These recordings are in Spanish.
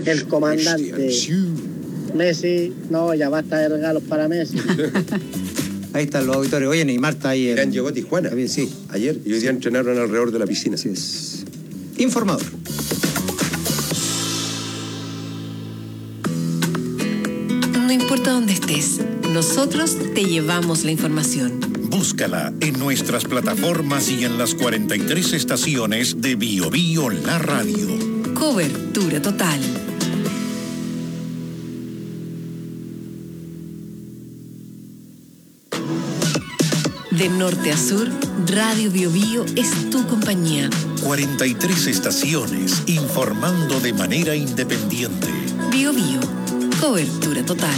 el comandante Messi. No, ya basta de regalos para Messi. Ahí están los auditores. Oye, Neymar está ahí. Llegó a Tijuana. Sí. Ayer, y hoy día entrenaron alrededor de la piscina. Así es. Informador. No importa dónde estés, nosotros te llevamos la información. Búscala en nuestras plataformas y en las 43 estaciones de Bio Bio La Radio. Cobertura total. De norte a sur, Radio Bio Bio es tu compañía. 43 estaciones informando de manera independiente. Bio Bio, cobertura total.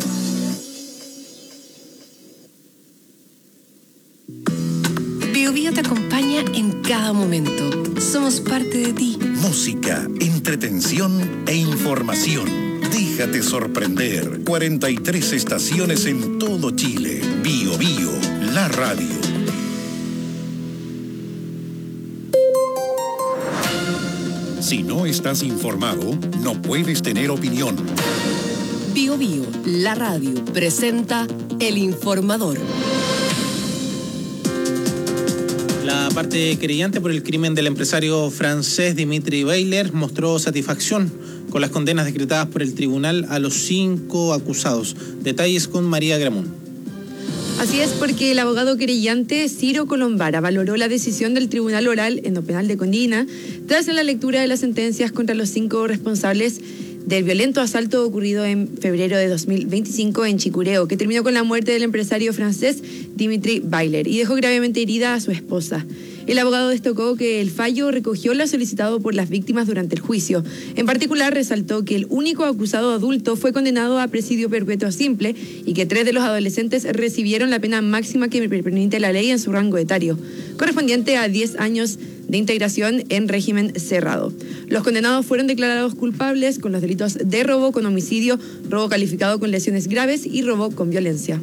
Bio Bio te acompaña en cada momento. Somos parte de ti. Música, entretención e información. Déjate sorprender. 43 estaciones en todo Chile. Bio Bio, la radio. Si no estás informado, no puedes tener opinión. Bio Bio, la radio, presenta El Informador. La parte querellante por el crimen del empresario francés Dimitri Bayler mostró satisfacción con las condenas decretadas por el tribunal a los 5 acusados. Detalles con María Gramón. Así es, porque el abogado querellante Ciro Colombara valoró la decisión del Tribunal Oral en lo Penal de Condina tras la lectura de las sentencias contra los 5 responsables del violento asalto ocurrido en febrero de 2025 en Chicureo, que terminó con la muerte del empresario francés Dimitri Bayler y dejó gravemente herida a su esposa. El abogado destacó que el fallo recogió lo solicitado por las víctimas durante el juicio. En particular, resaltó que el único acusado adulto fue condenado a presidio perpetuo simple y que 3 de los adolescentes recibieron la pena máxima que permite la ley en su rango etario, correspondiente a 10 años de integración en régimen cerrado. Los condenados fueron declarados culpables con los delitos de robo con homicidio, robo calificado con lesiones graves y robo con violencia.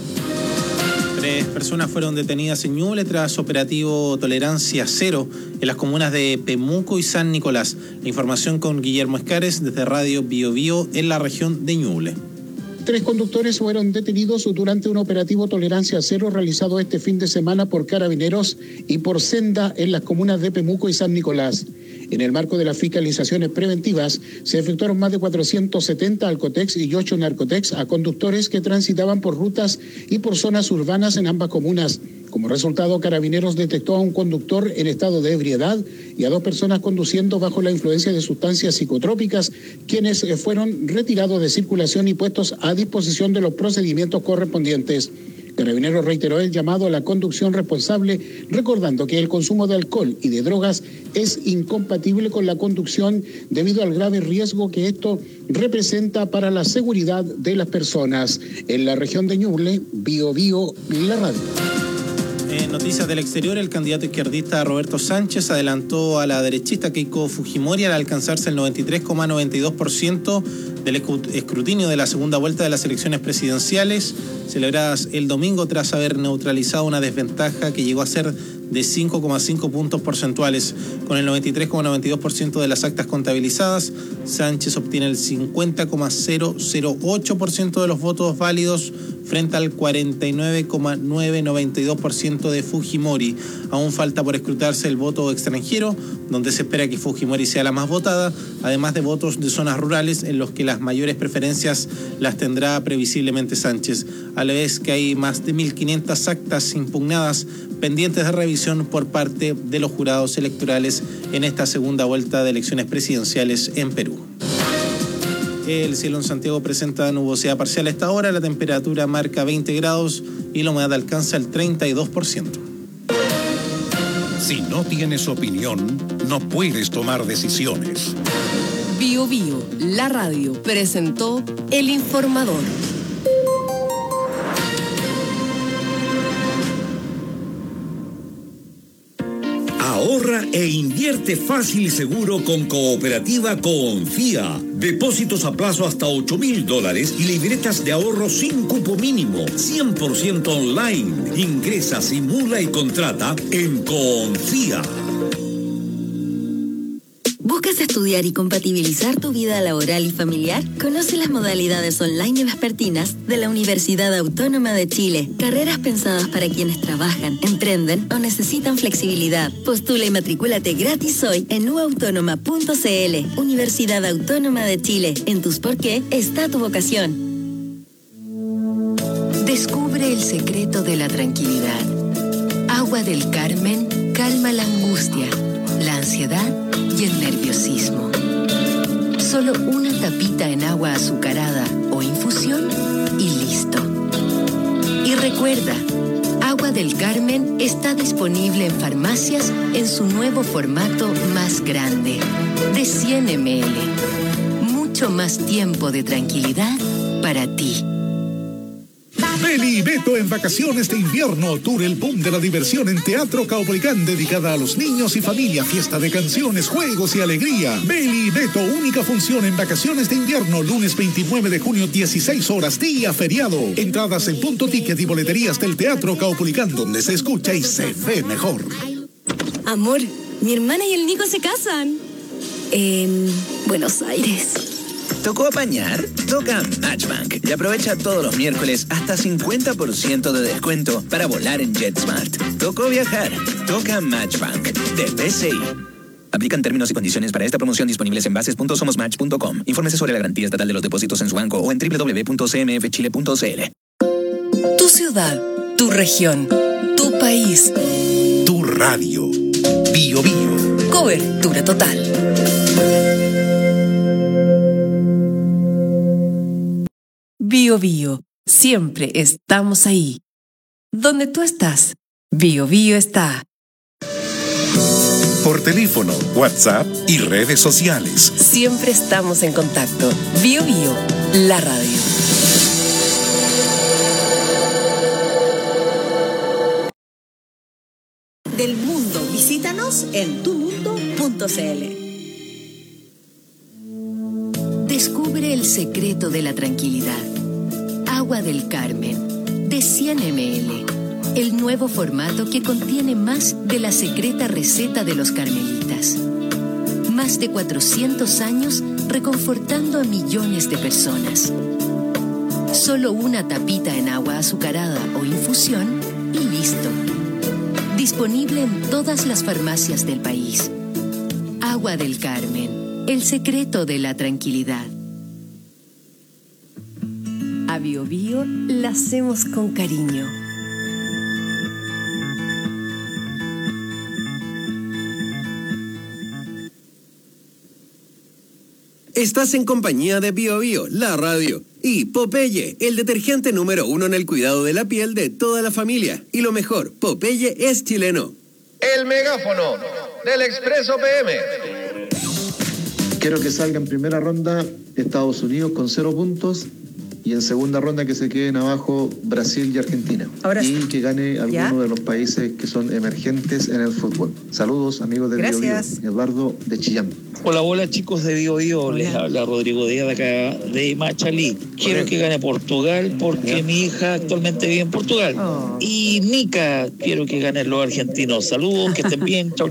3 personas fueron detenidas en Ñuble tras operativo Tolerancia Cero en las comunas de Pemuco y San Nicolás. La información con Guillermo Escares desde Radio Bio Bio en la región de Ñuble. 3 conductores fueron detenidos durante un operativo Tolerancia Cero realizado este fin de semana por Carabineros y por Senda en las comunas de Pemuco y San Nicolás. En el marco de las fiscalizaciones preventivas, se efectuaron más de 470 alcotex y 8 narcotex a conductores que transitaban por rutas y por zonas urbanas en ambas comunas. Como resultado, Carabineros detectó a un conductor en estado de ebriedad y a 2 personas conduciendo bajo la influencia de sustancias psicotrópicas, quienes fueron retirados de circulación y puestos a disposición de los procedimientos correspondientes. Carabineros reiteró el llamado a la conducción responsable, recordando que el consumo de alcohol y de drogas es incompatible con la conducción debido al grave riesgo que esto representa para la seguridad de las personas. En la región de Ñuble, Bio Bio, la radio. En noticias del exterior, el candidato izquierdista Roberto Sánchez adelantó a la derechista Keiko Fujimori al alcanzarse el 93,92% del escrutinio de la segunda vuelta de las elecciones presidenciales, celebradas el domingo tras haber neutralizado una desventaja que llegó a ser de 5,5 puntos porcentuales. Con el 93,92% de las actas contabilizadas, Sánchez obtiene el 50,008% de los votos válidos frente al 49,992% de Fujimori. Aún falta por escrutarse el voto extranjero, donde se espera que Fujimori sea la más votada, además de votos de zonas rurales en los que las mayores preferencias las tendrá previsiblemente Sánchez, a la vez que hay más de 1.500 actas impugnadas pendientes de revisión por parte de los jurados electorales en esta segunda vuelta de elecciones presidenciales en Perú. El cielo en Santiago presenta nubosidad parcial a esta hora, la temperatura marca 20 grados y la humedad alcanza el 32%. Si no tienes opinión, no puedes tomar decisiones. Bio Bio, la radio, presentó El Informador. Ahorra e invierte fácil y seguro con Cooperativa Confía. Depósitos a plazo hasta $8,000 y libretas de ahorro sin cupo mínimo, 100% online. Ingresa, simula y contrata en Confía. ¿Buscas estudiar y compatibilizar tu vida laboral y familiar? Conoce las modalidades online y vespertinas de la Universidad Autónoma de Chile. Carreras pensadas para quienes trabajan, emprenden o necesitan flexibilidad. Postula y matricúlate gratis hoy en uautónoma.cl. Universidad Autónoma de Chile. En tus por qué está tu vocación. Descubre el secreto de la tranquilidad. Agua del Carmen calma la angustia, la ansiedad y el nerviosismo. Solo una tapita en agua azucarada o infusión y listo. Y recuerda, Agua del Carmen está disponible en farmacias en su nuevo formato más grande, de 100 ml. Mucho más tiempo de tranquilidad para ti. Beli y Beto en vacaciones de invierno. Tour El Boom de la diversión en Teatro Caupolicán, dedicada a los niños y familia. Fiesta de canciones, juegos y alegría. Beli y Beto, única función en vacaciones de invierno. Lunes 29 de junio, 16 horas, día feriado. Entradas en Punto Ticket y boleterías del Teatro Caupolicán, donde se escucha y se ve mejor. Amor, mi hermana y el Nico se casan. En Buenos Aires. ¿Tocó apañar? Toca Matchbank y aprovecha todos los miércoles hasta 50% de descuento para volar en JetSmart. ¿Tocó viajar? Toca Matchbank de BCI. Aplican términos y condiciones para esta promoción disponibles en bases.somosmatch.com. Infórmese sobre la garantía estatal de los depósitos en su banco o en www.cmfchile.cl. Tu ciudad, tu región, tu país. Tu radio. Bio Bio. Cobertura total. Bio Bio, siempre estamos ahí. Donde tú estás, Bio Bio está. Por teléfono, WhatsApp y redes sociales. Siempre estamos en contacto. Bio Bio, la radio. Del mundo, visítanos en tumundo.cl. Descubre el secreto de la tranquilidad. Agua del Carmen, de 100 ml. El nuevo formato que contiene más de la secreta receta de los carmelitas. Más de 400 años reconfortando a millones de personas. Solo una tapita en agua azucarada o infusión y listo. Disponible en todas las farmacias del país. Agua del Carmen, el secreto de la tranquilidad. A Bio Bio la hacemos con cariño. Estás en compañía de Bio Bio, la radio, y Popeye, el detergente número 1 en el cuidado de la piel de toda la familia. Y lo mejor, Popeye es chileno. El megáfono del Expreso PM. Quiero que salga en primera ronda Estados Unidos con 0 puntos y en segunda ronda que se queden abajo Brasil y Argentina. Ahora y sí. que gane alguno de los países que son emergentes en el fútbol. Saludos, amigos de Bio Bio. Eduardo de Chillán. Hola chicos de Bio Bio, les habla Rodrigo Díaz de acá de Machalí. Quiero que gane Portugal porque mi hija actualmente vive en Portugal. Y Nica, quiero que ganen los argentinos. Saludos, que estén bien. Chau.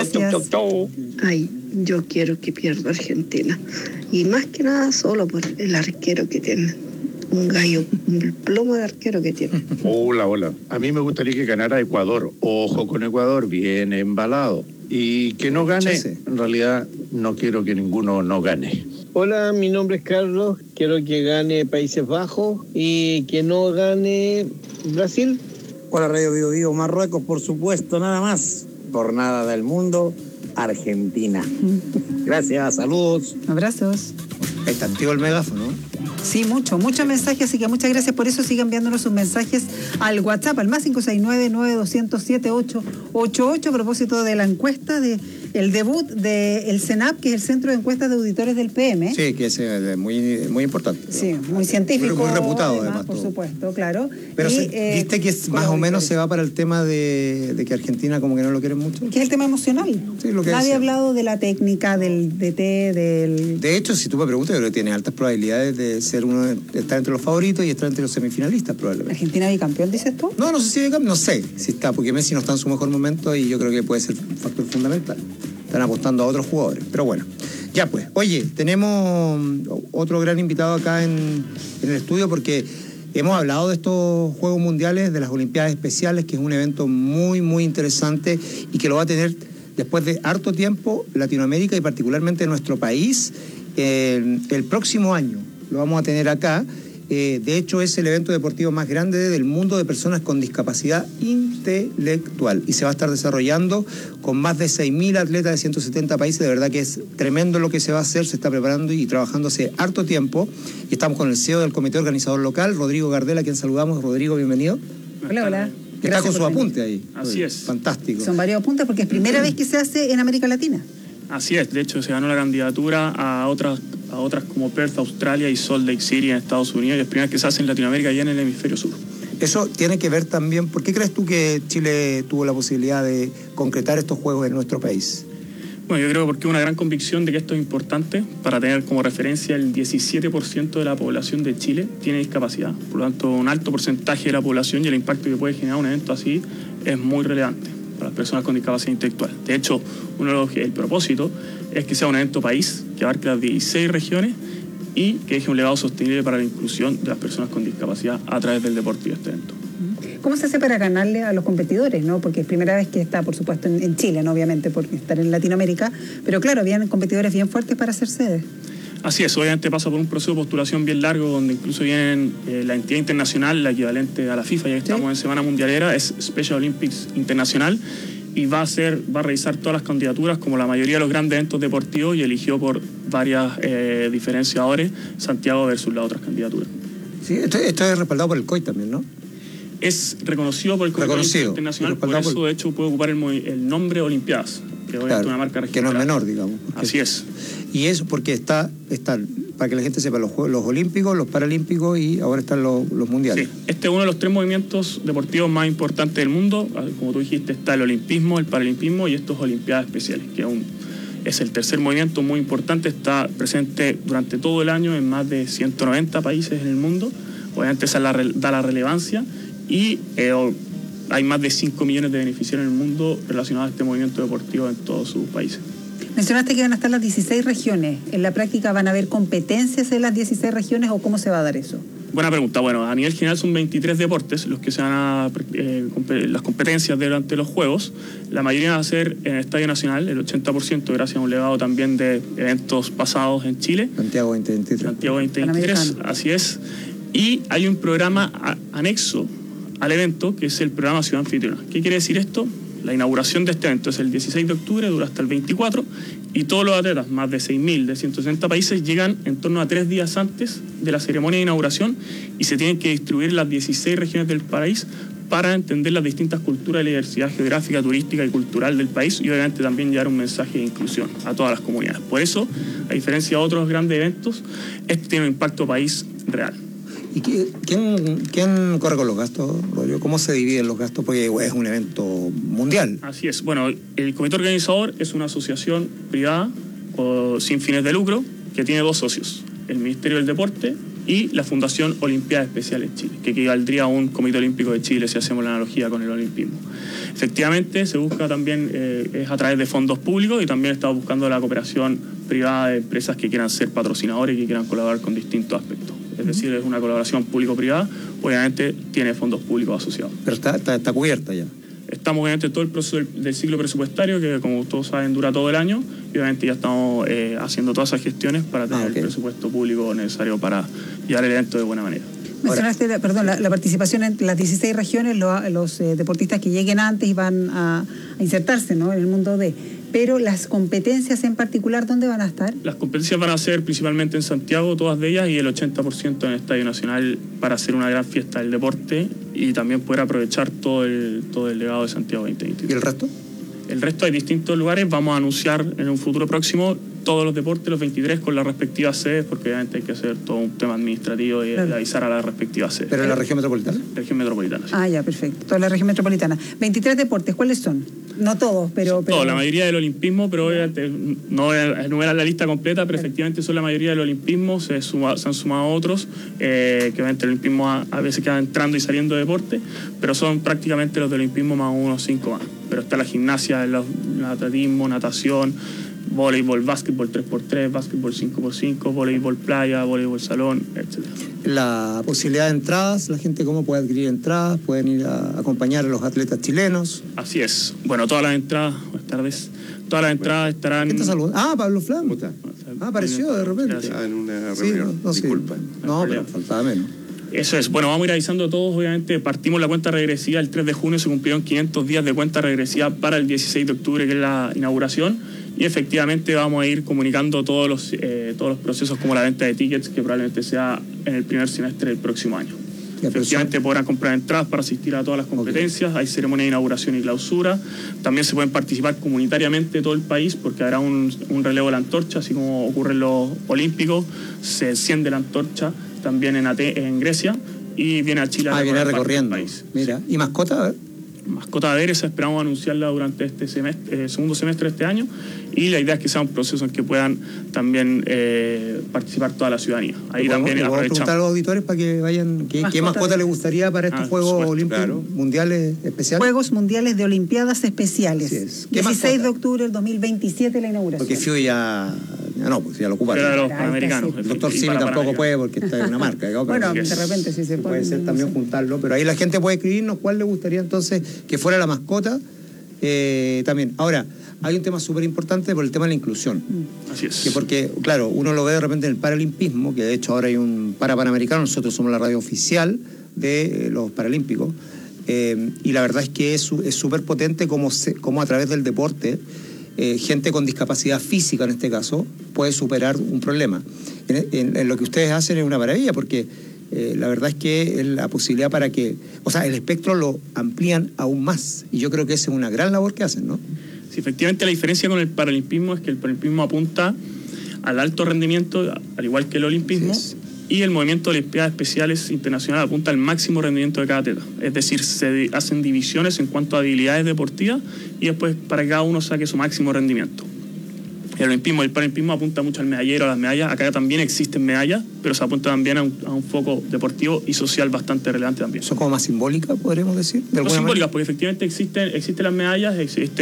Ay, yo quiero que pierda Argentina. Y más que nada solo por el arquero que tiene. Un gallo, un plomo de arquero que tiene. Hola. A mí me gustaría que ganara Ecuador. Ojo con Ecuador, bien embalado. Y que no gane, en realidad no quiero que ninguno no gane. Hola, mi nombre es Carlos. Quiero que gane Países Bajos y que no gane Brasil. Hola, Radio Bio Bio. Marruecos, por supuesto, nada más. Por nada del mundo, Argentina. Gracias, saludos. Abrazos. Ahí está activo el megáfono. Sí, muchos mensajes, así que muchas gracias por eso. Sigan enviándonos sus mensajes al WhatsApp, al más 569-9207-888, a propósito de la encuesta el debut del CENAP, que es el Centro de Encuestas de Auditores del PM. Sí, que es muy importante. Sí, muy científico. Muy reputado, además. Por supuesto, claro. Pero viste que más o menos se va para el tema de que Argentina como que no lo quiere mucho. Que es el tema emocional. Sí, lo que Nadie ha hablado de la técnica, del DT, del... De hecho, si tú me preguntas, yo creo que tiene altas probabilidades de estar entre los favoritos y estar entre los semifinalistas, probablemente. ¿Argentina bicampeón, dices tú? No sé si bicampeón, no sé si está, porque Messi no está en su mejor momento y yo creo que puede ser un factor fundamental. Están apostando a otros jugadores, pero bueno. Ya pues, oye, tenemos otro gran invitado acá en el estudio porque hemos hablado de estos Juegos Mundiales, de las Olimpiadas Especiales, que es un evento muy, muy interesante y que lo va a tener después de harto tiempo Latinoamérica y particularmente nuestro país el próximo año. Lo vamos a tener acá. De hecho, es el evento deportivo más grande del mundo de personas con discapacidad intelectual y se va a estar desarrollando con más de 6.000 atletas de 170 países. De verdad que es tremendo lo que se va a hacer, se está preparando y trabajando hace harto tiempo. Y estamos con el CEO del comité organizador local, Rodrigo Gardel, a quien saludamos. Rodrigo, bienvenido. Hola, hola. Está con su apunte ahí. Así es. Fantástico. Son varios apuntes porque es primera vez que se hace en América Latina. Así es, de hecho se ganó la candidatura a otras como Perth, Australia y Salt Lake City en Estados Unidos, y es primera vez que se hace en Latinoamérica y en el hemisferio sur. Eso tiene que ver también, ¿por qué crees tú que Chile tuvo la posibilidad de concretar estos juegos en nuestro país? Bueno, yo creo que porque una gran convicción de que esto es importante para tener como referencia el 17% de la población de Chile tiene discapacidad. Por lo tanto, un alto porcentaje de la población y el impacto que puede generar un evento así es muy relevante para las personas con discapacidad intelectual. De hecho, el propósito es que sea un evento país que abarque las 16 regiones y que deje un legado sostenible para la inclusión de las personas con discapacidad a través del deporte y este evento. ¿Cómo se hace para ganarle a los competidores, no? Porque es primera vez que está, por supuesto, en Chile, ¿no? Obviamente, por estar en Latinoamérica, pero claro, habían competidores bien fuertes para ser sede. Así es, obviamente pasa por un proceso de postulación bien largo, donde incluso vienen la entidad internacional, la equivalente a la FIFA, ya que estamos en Semana Mundialera, es Special Olympics Internacional, y va a revisar todas las candidaturas, como la mayoría de los grandes eventos deportivos, y eligió por varias diferenciadores Santiago versus las otras candidaturas. Sí, esto es respaldado por el COI también, ¿no? Es reconocido por el Comité Internacional, por eso de hecho puede ocupar el nombre Olimpiadas, que es una marca registrada. Que no es menor, digamos. Así es. Y eso porque está para que la gente sepa, los Olímpicos, los Paralímpicos y ahora están los Mundiales. Sí, este es uno de los 3 movimientos deportivos más importantes del mundo. Como tú dijiste, está el olimpismo, el paralimpismo y estos Olimpiadas Especiales, que es el tercer movimiento muy importante, está presente durante todo el año en más de 190 países en el mundo. Obviamente esa da la relevancia y hay más de 5 millones de beneficiarios en el mundo relacionados a este movimiento deportivo en todos sus países. Mencionaste que van a estar las 16 regiones. ¿En la práctica van a haber competencias en las 16 regiones o cómo se va a dar eso? Buena pregunta. Bueno, a nivel general son 23 deportes los que se van a las competencias durante los Juegos. La mayoría va a ser en el Estadio Nacional, el 80%, gracias a un legado también de eventos pasados en Chile. Santiago 2023. Santiago 2023, así es. Y hay un programa anexo al evento, que es el programa Ciudad Anfitriona. ¿Qué quiere decir esto? La inauguración de este evento es el 16 de octubre, dura hasta el 24, y todos los atletas, más de 6.000 de 160 países, llegan en torno a 3 días antes de la ceremonia de inauguración y se tienen que distribuir las 16 regiones del país para entender las distintas culturas y la diversidad geográfica, turística y cultural del país, y obviamente también llevar un mensaje de inclusión a todas las comunidades. Por eso, a diferencia de otros grandes eventos, este tiene un impacto país real. ¿Y quién corre con los gastos, Rodrigo? ¿Cómo se dividen los gastos? Porque es un evento mundial. Así es. Bueno, el comité organizador es una asociación privada o sin fines de lucro que tiene 2 socios, el Ministerio del Deporte y la Fundación Olimpiadas Especiales Chile, que equivaldría a un Comité Olímpico de Chile si hacemos la analogía con el olimpismo. Efectivamente, se busca también, es a través de fondos públicos, y también estamos buscando la cooperación privada de empresas que quieran ser patrocinadores y que quieran colaborar con distintos aspectos. Es decir, es una colaboración público-privada, obviamente tiene fondos públicos asociados. Pero está cubierta ya. Estamos obviamente en todo el proceso del ciclo presupuestario, que como todos saben dura todo el año, y obviamente ya estamos haciendo todas esas gestiones para tener el presupuesto público necesario para llevar el evento de buena manera. Mencionaste, la participación en las 16 regiones, los deportistas que lleguen antes y van a insertarse, ¿no?, en el mundo de... Pero las competencias en particular, ¿dónde van a estar? Las competencias van a ser principalmente en Santiago, todas de ellas, y el 80% en el Estadio Nacional, para hacer una gran fiesta del deporte y también poder aprovechar todo el legado de Santiago 2023. ¿Y el resto? El resto hay distintos lugares. Vamos a anunciar en un futuro próximo todos los deportes, los 23, con las respectivas sedes, porque obviamente hay que hacer todo un tema administrativo y avisar a las respectivas sedes. ¿Pero en la región metropolitana? Región metropolitana, sí. Ah, ya, perfecto. Toda la región metropolitana. 23 deportes, ¿cuáles son? No todos, pero... Todos, la mayoría del olimpismo, pero obviamente no voy a enumerar la lista completa, pero efectivamente son la mayoría del olimpismo. Se han sumado otros, que obviamente el olimpismo a veces queda entrando y saliendo de deporte, pero son prácticamente los del olimpismo más unos 5 más. Pero está la gimnasia, el atletismo, natación, voleibol, básquetbol 3x3, básquetbol 5x5, voleibol playa, voleibol salón, etc. La posibilidad de entradas, la gente cómo puede adquirir entradas, pueden ir a acompañar a los atletas chilenos. Así es. Bueno, todas las entradas, buenas tardes, todas las entradas estarán... ¿Quién está saludando? Ah, Pablo Flam. ¿Cómo está? Apareció de repente. Gracias. En una reunión, disculpa. No, pero faltaba menos. Eso es. Bueno, vamos a ir avisando todos, obviamente. Partimos la cuenta regresiva el 3 de junio, se cumplieron 500 días de cuenta regresiva para el 16 de octubre, que es la inauguración, y efectivamente vamos a ir comunicando todos los procesos, como la venta de tickets, que probablemente sea en el primer semestre del próximo año. Efectivamente podrán comprar entradas para asistir a todas las competencias, hay ceremonia de inauguración y clausura, también se pueden participar comunitariamente todo el país, porque habrá un relevo de la antorcha, así como ocurre en los Olímpicos, se enciende la antorcha también en Grecia, y viene a Chile a viene recorriendo el país. Mira, ¿y mascota? A ver. Mascota de esa esperamos anunciarla durante este segundo semestre de este año, y la idea es que sea un proceso en que puedan también participar toda la ciudadanía. Ahí también aprovechamos. Preguntar a los auditores para que vayan, ¿qué mascota les gustaría para estos Juegos Olímpicos Mundiales Especiales? Juegos Mundiales de Olimpiadas Especiales. Es. 16 de octubre del 2027 la inauguración. Porque FIO ya no, pues ya lo ocupa. Pero los panamericanos. El doctor Simi tampoco puede porque está en una marca. Bueno, de repente sí se puede. Puede ser también juntarlo, pero ahí la gente puede escribirnos cuál le gustaría entonces que fuera la mascota también. Ahora, hay un tema súper importante por el tema de la inclusión. Así es. Que porque, claro, uno lo ve de repente en el paralimpismo, que de hecho ahora hay un Panamericano, nosotros somos la radio oficial de los Paralímpicos, y la verdad es que es súper potente como a través del deporte gente con discapacidad física, en este caso, puede superar un problema. En lo que ustedes hacen es una maravilla, porque la verdad es que es la posibilidad para que, o sea, el espectro lo amplían aún más, y yo creo que esa es una gran labor que hacen, ¿no? Sí, efectivamente la diferencia con el paralimpismo es que el paralimpismo apunta al alto rendimiento, al igual que el olimpismo, sí. Y el movimiento de Olimpiadas Especiales Internacional apunta al máximo rendimiento de cada atleta. Es decir, se hacen divisiones en cuanto a habilidades deportivas y después para que cada uno saque su máximo rendimiento. El olimpismo y el paralimpismo apunta mucho al medallero, a las medallas. Acá también existen medallas, pero se apunta también a un foco deportivo y social bastante relevante también. ¿Son como más simbólicas, podríamos decir? No simbólicas, porque efectivamente existen las medallas,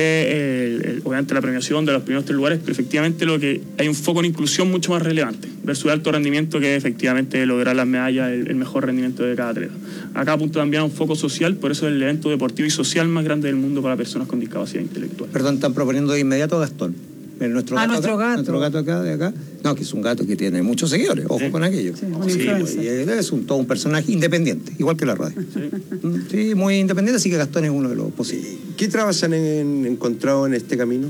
existe obviamente la premiación de los primeros 3 lugares, pero efectivamente hay un foco en inclusión mucho más relevante, versus el alto rendimiento, que efectivamente lograr las medallas, el mejor rendimiento de cada atleta. Acá apunta también a un foco social, por eso es el evento deportivo y social más grande del mundo para personas con discapacidad intelectual. Perdón, están proponiendo de inmediato a Gastón. Nuestro gato acá, de acá. No, que es un gato que tiene muchos seguidores. Ojo con aquello. Sí, y es todo un personaje independiente, igual que la radio. Sí, muy independiente, así que Gastón es uno de los posibles. ¿Qué trabas han encontrado en este camino?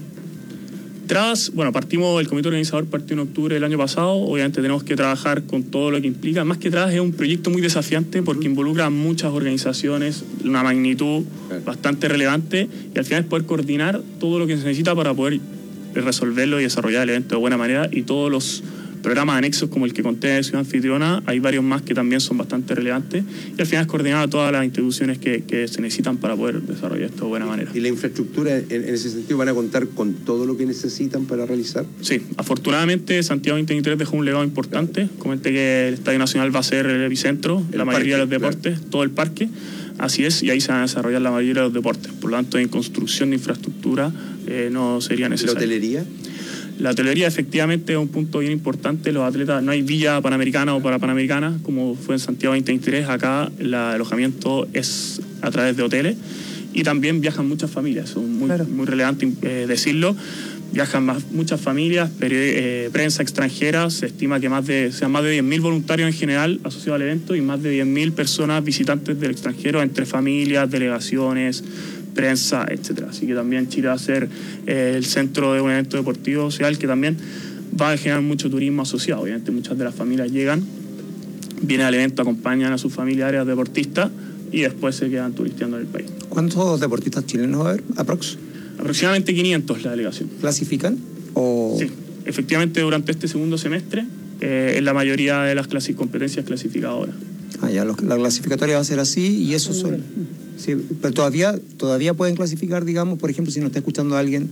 Trabas, bueno, el comité organizador partió en octubre del año pasado. Obviamente tenemos que trabajar con todo lo que implica. Más que trabas, es un proyecto muy desafiante porque involucra a muchas organizaciones, una magnitud bastante relevante, y al final es poder coordinar todo lo que se necesita para poder resolverlo y desarrollar el evento de buena manera, y todos los programas anexos como el que conté de Ciudad Anfitriona, hay varios más que también son bastante relevantes, y al final es coordinar a todas las instituciones que se necesitan para poder desarrollar esto de buena manera. ¿Y la infraestructura en ese sentido van a contar con todo lo que necesitan para realizar? Sí, afortunadamente Santiago 2023 dejó un legado importante. Comenté que el Estadio Nacional va a ser el epicentro, la mayoría de los deportes, todo el parque. Así es, y ahí se van a desarrollar la mayoría de los deportes. Por lo tanto, en construcción de infraestructura no sería necesario. ¿La hotelería? La hotelería efectivamente es un punto bien importante. Los atletas, no hay villa panamericana o para panamericana, como fue en Santiago 2023. Acá el alojamiento es a través de hoteles, y también viajan muchas familias. Es muy relevante decirlo. Viajan muchas familias, prensa extranjera. Se estima que sean más de 10.000 voluntarios en general asociados al evento, y más de 10.000 personas visitantes del extranjero, entre familias, delegaciones, prensa, etcétera. Así que también Chile va a ser el centro de un evento deportivo social que también va a generar mucho turismo asociado. Obviamente muchas de las familias llegan, vienen al evento, acompañan a sus familiares deportistas y después se quedan turisteando en el país. ¿Cuántos deportistas chilenos va a haber, Aproximadamente 500 la delegación. ¿Clasifican? Sí, efectivamente durante este segundo semestre en la mayoría de las competencias clasificadoras. Ya la clasificatoria va a ser así, y eso son... Sí, pero todavía pueden clasificar, digamos, por ejemplo, si nos está escuchando alguien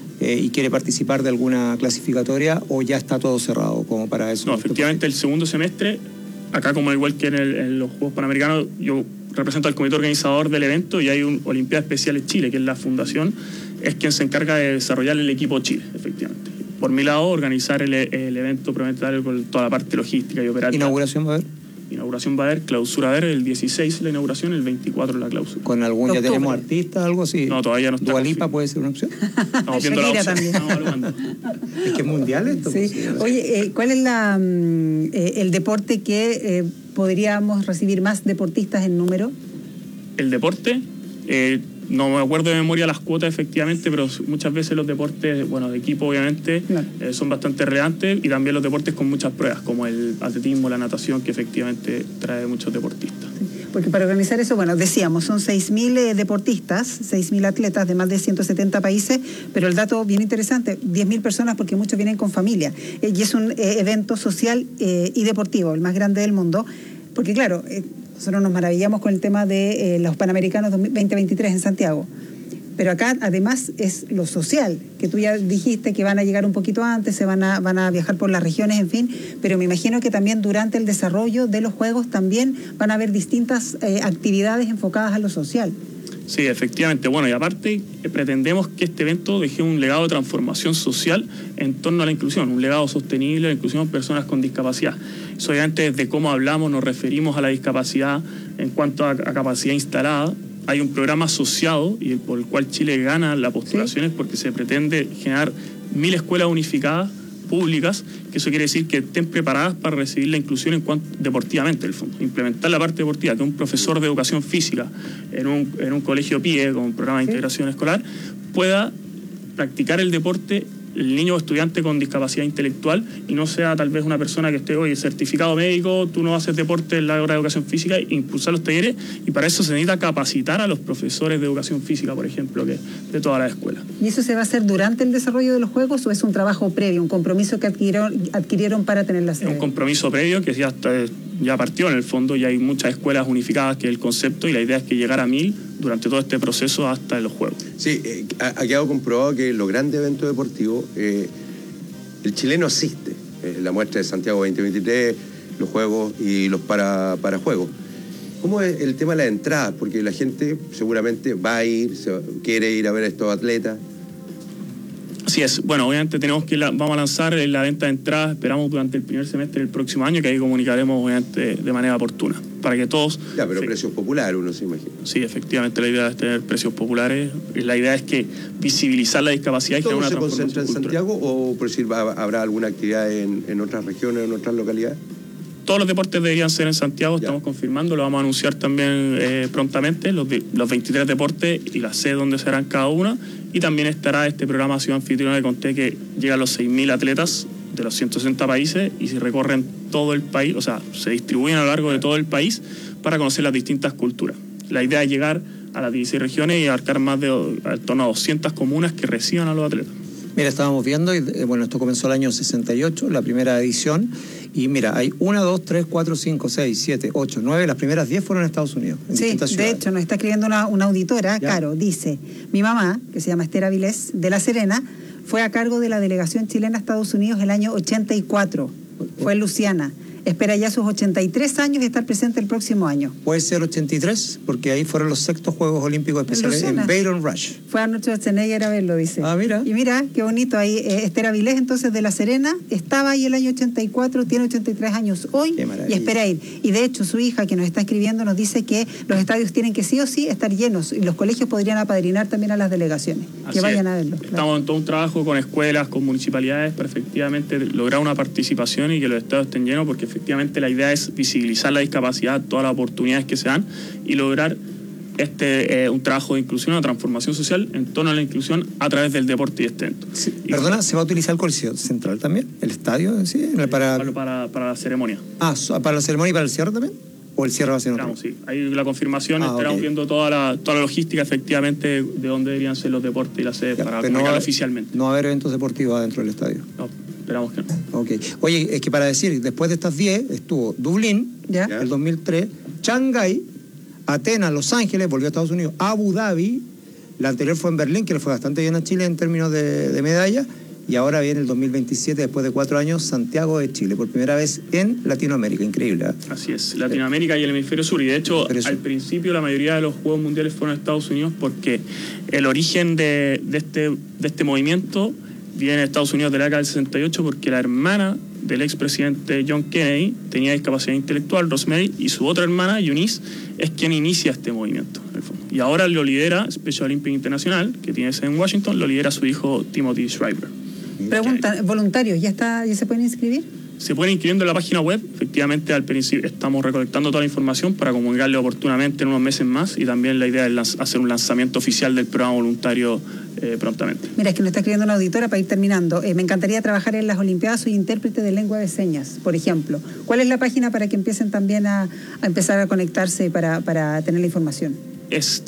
y quiere participar de alguna clasificatoria, o ya está todo cerrado como para eso. No, efectivamente el segundo semestre, acá como igual que en los Juegos Panamericanos, yo represento al comité organizador del evento, y hay un Olimpiadas Especiales Chile, que es la fundación, es quien se encarga de desarrollar el equipo Chile, efectivamente. por mi lado, organizar el evento prometario con toda la parte logística y operativa. ¿Inauguración va a haber? Inauguración va a haber, clausura va a haber el 16 la inauguración, el 24 la clausura. ¿Con algún, ya tenemos artistas, algo así? No, todavía no está. ¿Dua Lipa puede ser una opción? Estamos viendo la opción. Es que es mundial esto. Sí. Oye, ¿cuál es el deporte que podríamos recibir más deportistas en número? El deporte, no me acuerdo de memoria las cuotas efectivamente, pero muchas veces los deportes, bueno, de equipo obviamente, son bastante relevantes, y también los deportes con muchas pruebas, como el atletismo, la natación, que efectivamente trae muchos deportistas. Sí, porque para organizar eso, bueno, decíamos, son 6.000 deportistas, 6.000 atletas de más de 170 países, pero el dato bien interesante, 10.000 personas porque muchos vienen con familia, y es un evento social y deportivo, el más grande del mundo, porque claro, nosotros nos maravillamos con el tema de los Panamericanos 2023 en Santiago. Pero acá, además, es lo social, que tú ya dijiste que van a llegar un poquito antes, van a viajar por las regiones, en fin. Pero me imagino que también durante el desarrollo de los Juegos también van a haber distintas actividades enfocadas a lo social. Sí, efectivamente. Bueno, y aparte pretendemos que este evento deje un legado de transformación social en torno a la inclusión, un legado sostenible de la inclusión de personas con discapacidad. Eso obviamente desde cómo hablamos, nos referimos a la discapacidad en cuanto a capacidad instalada. Hay un programa asociado y por el cual Chile gana las postulaciones, porque se pretende generar 1.000 escuelas unificadas públicas, que eso quiere decir que estén preparadas para recibir la inclusión en cuanto deportivamente, el fondo. Implementar la parte deportiva, que un profesor de educación física en un colegio PIE, con un programa de integración escolar, pueda practicar el deporte el niño o estudiante con discapacidad intelectual, y no sea tal vez una persona que esté, oye, certificado médico, tú no haces deporte en la hora de educación física, e impulsar los talleres, y para eso se necesita capacitar a los profesores de educación física, por ejemplo, de todas las escuelas. ¿Y eso se va a hacer durante el desarrollo de los Juegos o es un trabajo previo, un compromiso que adquirieron para tener la sede? Es un compromiso previo que ya partió en el fondo, ya hay muchas escuelas unificadas, que es el concepto, y la idea es que llegar a 1.000 durante todo este proceso hasta los Juegos. Sí, ha quedado comprobado que los grandes eventos deportivos, el chileno asiste. La muestra de Santiago 2023, los Juegos y los Parajuegos. ¿Cómo es el tema de las entradas? Porque la gente seguramente va a ir, quiere ir a ver a estos atletas. Así es. Bueno, obviamente vamos a lanzar la venta de entradas, esperamos durante el primer semestre del próximo año, que ahí comunicaremos obviamente de manera oportuna, para que todos... Ya, pero precios populares, uno se imagina. Sí, efectivamente, la idea es tener precios populares. La idea es que visibilizar la discapacidad y crear una transformación cultural. ¿Todo se concentra en Santiago o, por decir, habrá alguna actividad en otras regiones, en otras localidades? Todos los deportes deberían ser en Santiago, estamos confirmando, lo vamos a anunciar también prontamente, los 23 deportes y la sede donde serán cada uno, y también estará este programa Ciudad Anfitriona que conté, que llega a los 6.000 atletas de los 160 países y se recorren todo el país, o sea, se distribuyen a lo largo de todo el país para conocer las distintas culturas. La idea es llegar a las 16 regiones y abarcar más de en torno a 200 comunas que reciban a los atletas. Mira, estábamos viendo, y bueno, esto comenzó el año 68, la primera edición, y mira, hay 1, 2, 3, 4, 5, 6, 7, 8, 9, las primeras 10 fueron en Estados Unidos. Sí, de hecho, nos está escribiendo una auditora, Caro, dice, mi mamá, que se llama Esther Avilés, de La Serena, fue a cargo de la delegación chilena a Estados Unidos el año 84, fue en Luciana. Espera ya sus 83 años y estar presente el próximo año. Puede ser 83, porque ahí fueron los 6º Juegos Olímpicos Especiales en Baton Rouge. Fue Arnold Schwarzenegger a verlo, dice. Ah, mira. Y mira, qué bonito ahí. Esther Avilés, entonces, de La Serena, estaba ahí el año 84, tiene 83 años hoy y espera ir. Y de hecho, su hija, que nos está escribiendo, nos dice que los estadios tienen que sí o sí estar llenos, y los colegios podrían apadrinar también a las delegaciones, que vayan a verlo. Estamos en todo un trabajo con escuelas, con municipalidades, para efectivamente lograr una participación y que los estadios estén llenos, porque efectivamente la idea es visibilizar la discapacidad, todas las oportunidades que se dan, y lograr un trabajo de inclusión, una transformación social en torno a la inclusión a través del deporte y evento. Sí, perdona, ¿se va a utilizar el Coliseo Central también? ¿El estadio? ¿Sí? Para la ceremonia. Ah, ¿para la ceremonia y para el cierre también? ¿O el cierre va a ser otro? Sí, ahí la confirmación, estaremos viendo toda la logística efectivamente de dónde deberían ser los deportes y las sedes para comunicarlo oficialmente. ¿No va a haber eventos deportivos adentro del estadio? No, esperamos que no. Ok. Oye, es que para decir, después de estas 10 estuvo Dublín, el 2003, Shanghái, Atenas, Los Ángeles, volvió a Estados Unidos, Abu Dhabi, la anterior fue en Berlín, que le fue bastante bien a Chile en términos de medallas, y ahora viene el 2027, después de 4 años, Santiago de Chile, por primera vez en Latinoamérica. Increíble, ¿eh? Así es, Latinoamérica y el hemisferio sur. Y de hecho, al principio la mayoría de los Juegos Mundiales fueron en Estados Unidos, porque el origen de este movimiento viene de Estados Unidos de la década del 68 porque la hermana del expresidente John Kennedy tenía discapacidad intelectual, Rosemary, y su otra hermana, Eunice, es quien inicia este movimiento, en el fondo. Y ahora lo lidera Special Olympic International, que tiene sede en Washington, lo lidera su hijo Timothy Shriver. Pregunta, ¿voluntarios ya se pueden inscribir? Se pueden inscribiendo en la página web. Efectivamente, al principio estamos recolectando toda la información para comunicarle oportunamente en unos meses más, y también la idea es hacer un lanzamiento oficial del programa voluntario prontamente. Mira, es que nos está escribiendo una auditora para ir terminando. Me encantaría trabajar en las Olimpiadas, soy intérprete de lengua de señas, por ejemplo. ¿Cuál es la página para que empiecen también a empezar a conectarse para tener la información? Es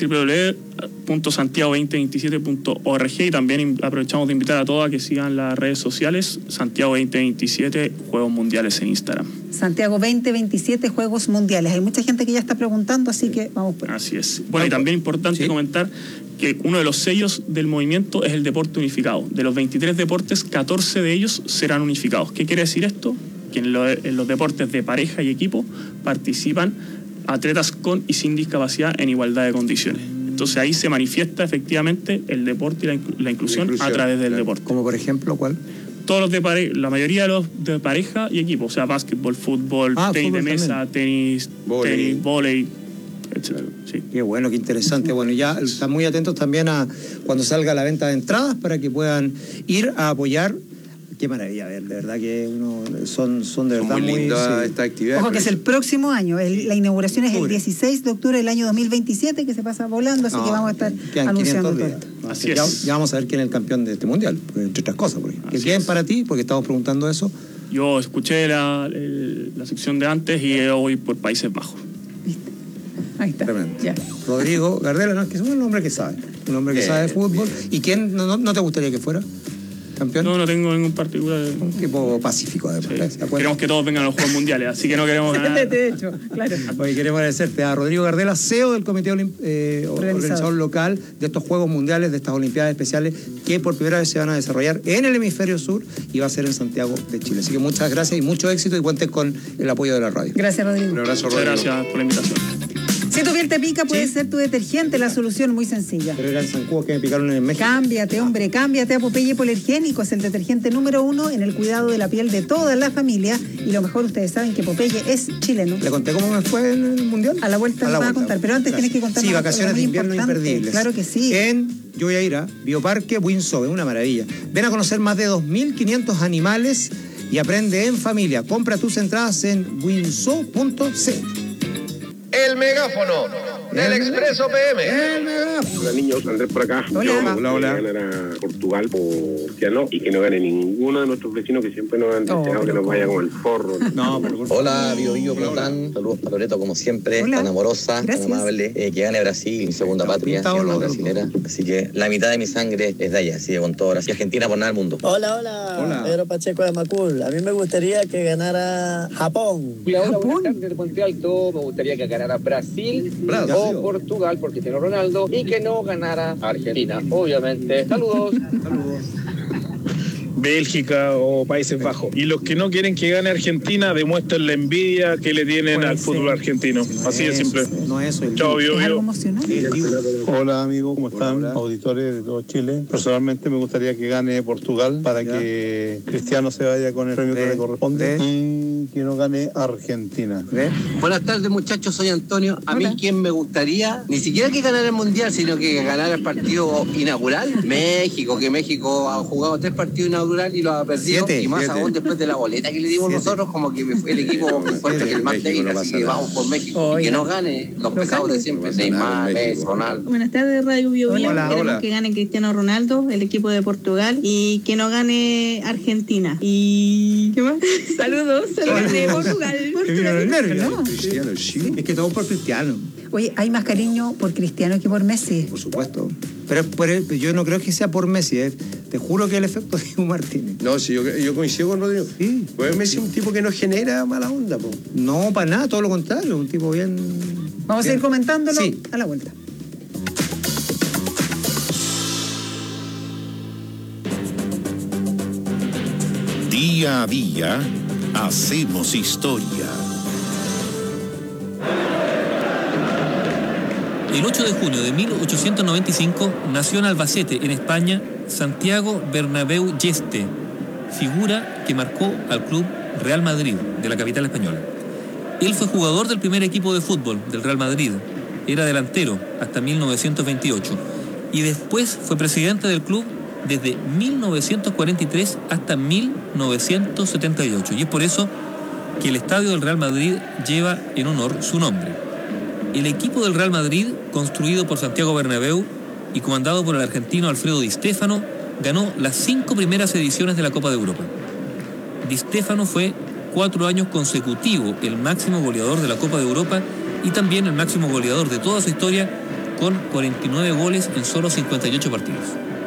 www.santiago2027.org, y también aprovechamos de invitar a todos a que sigan las redes sociales Santiago 2027 Juegos Mundiales en Instagram. Santiago 2027 Juegos Mundiales. Hay mucha gente que ya está preguntando, así que vamos por ahí. Así es. Bueno, y también importante comentar que uno de los sellos del movimiento es el deporte unificado. De los 23 deportes, 14 de ellos serán unificados. ¿Qué quiere decir esto? Que en los deportes de pareja y equipo participan atletas con y sin discapacidad en igualdad de condiciones. Entonces ahí se manifiesta efectivamente el deporte y la inclusión a través del deporte. Como por ejemplo, ¿cuál? Todos los la mayoría de los de pareja y equipo, o sea, básquetbol, fútbol, tenis de mesa, tenis, vóley, etc. Sí. Qué bueno, qué interesante. Bueno, ya están muy atentos también a cuando salga la venta de entradas para que puedan ir a apoyar. Qué maravilla, ver, de verdad que son de verdad muy linda esta actividad. Ojo que es el próximo año, la inauguración es el 16 de octubre del año 2027, que se pasa volando, así que vamos a estar anunciando todo esto. Así ya vamos a ver quién es el campeón de este mundial, entre otras cosas. ¿Qué quieren para ti? Porque estamos preguntando eso. Yo escuché la sección de antes y yo voy por Países Bajos. ¿Viste? Ahí está. Tremendo. Ya. Rodrigo Gardela, ¿no? Que es un hombre que sabe. Un hombre que sabe de fútbol. ¿Y quién no te gustaría que fuera campeón? No tengo ningún particular. Un tipo pacífico, además. Sí. Queremos que todos vengan a los Juegos Mundiales, así que no queremos ganar. De hecho, claro. Hoy queremos agradecerte a Rodrigo Gardela, CEO del Comité Organizador Local de estos Juegos Mundiales, de estas Olimpiadas Especiales, que por primera vez se van a desarrollar en el hemisferio sur y va a ser en Santiago de Chile. Así que muchas gracias y mucho éxito, y cuenten con el apoyo de la radio. Gracias, Rodrigo. Un abrazo, Rodrigo. Muchas gracias por la invitación. Si tu piel te pica, puede ser tu detergente, la solución muy sencilla. Pero eran zancudos que me picaron en México. Cámbiate, hombre, cámbiate a Popeye Hipoalergénico. Es el detergente número 1 en el cuidado de la piel de toda la familia. Y lo mejor, ustedes saben que Popeye es chileno. ¿Le conté cómo me fue en el Mundial? A la vuelta les vas a contar, pero antes tienes que contar. Sí, vacaciones de invierno imperdibles. Claro que sí. Yo voy a ir a Bioparque Winsove, una maravilla. Ven a conocer más de 2.500 animales y aprende en familia. Compra tus entradas en winsove.cl. El megáfono del Expreso PM. Hola niños, Andrés por acá. Hola. Que ganara Portugal por Cristiano y que no gane ninguno de nuestros vecinos que siempre nos han deseado que nos vaya como el forro. No, pero hola, Bio Plotán. Saludos para Loreto, como siempre. Hola. Tan amorosa, Gracias. tan amable. Que gane Brasil, mi segunda patria, mi hermana brasilera. Así que la mitad de mi sangre es de allá, así que con todo. Gracias, Argentina por nada del mundo. Hola. Pedro Pacheco de Macul. A mí me gustaría que ganara Japón. Hola, buenas tardes de Puente Alto. Me gustaría que ganara Brasil o Portugal, porque tiene Ronaldo, y que no ganara Argentina, obviamente. Saludos. Bélgica o Países Bajos. Y los que no quieren que gane Argentina demuestran la envidia que le tienen al fútbol argentino. Así de simple. No es eso. Chao, Bio. Hola amigos, ¿cómo están? Hola. Auditores de todo Chile. Personalmente me gustaría que gane Portugal para que Cristiano se vaya con el premio que le corresponde y que no gane Argentina. Buenas tardes muchachos, soy Antonio. A mí quien me gustaría, ni siquiera que ganara el Mundial, sino que ganara el partido inaugural. México, que México ha jugado 3 partidos inaugurales y lo ha perdido, y más aún después de la boleta que le dimos nosotros, como que fue el equipo más fuerte que el más débil, así que vamos por México. Y que no gane los pesados de siempre, Neymar, Messi, Ronaldo. Buenas tardes, Radio Bio. Queremos que gane Cristiano Ronaldo, el equipo de Portugal, y que no gane Argentina. Y ¿qué más? Saludos de Portugal. Cristiano, sí. Es que todo por Cristiano. Oye, hay más cariño por Cristiano que por Messi. Por supuesto. Pero yo no creo que sea por Messi. Te juro que el efecto de Diego Martínez. No, sí, yo coincido con Rodrigo. Sí. Pues Messi es un tipo que no genera mala onda, po. No, para nada, todo lo contrario. Un tipo bien... Vamos a ir comentándolo a la vuelta. Día a día, hacemos historia. El 8 de junio de 1895 nació en Albacete, en España, Santiago Bernabéu Yeste, figura que marcó al club Real Madrid de la capital española. Él fue jugador del primer equipo de fútbol del Real Madrid, era delantero hasta 1928 y después fue presidente del club desde 1943 hasta 1978, y es por eso que el estadio del Real Madrid lleva en honor su nombre. El equipo del Real Madrid, construido por Santiago Bernabéu y comandado por el argentino Alfredo Di Stéfano, ganó las 5 primeras ediciones de la Copa de Europa. Di Stéfano fue 4 años consecutivos el máximo goleador de la Copa de Europa y también el máximo goleador de toda su historia, con 49 goles en solo 58 partidos.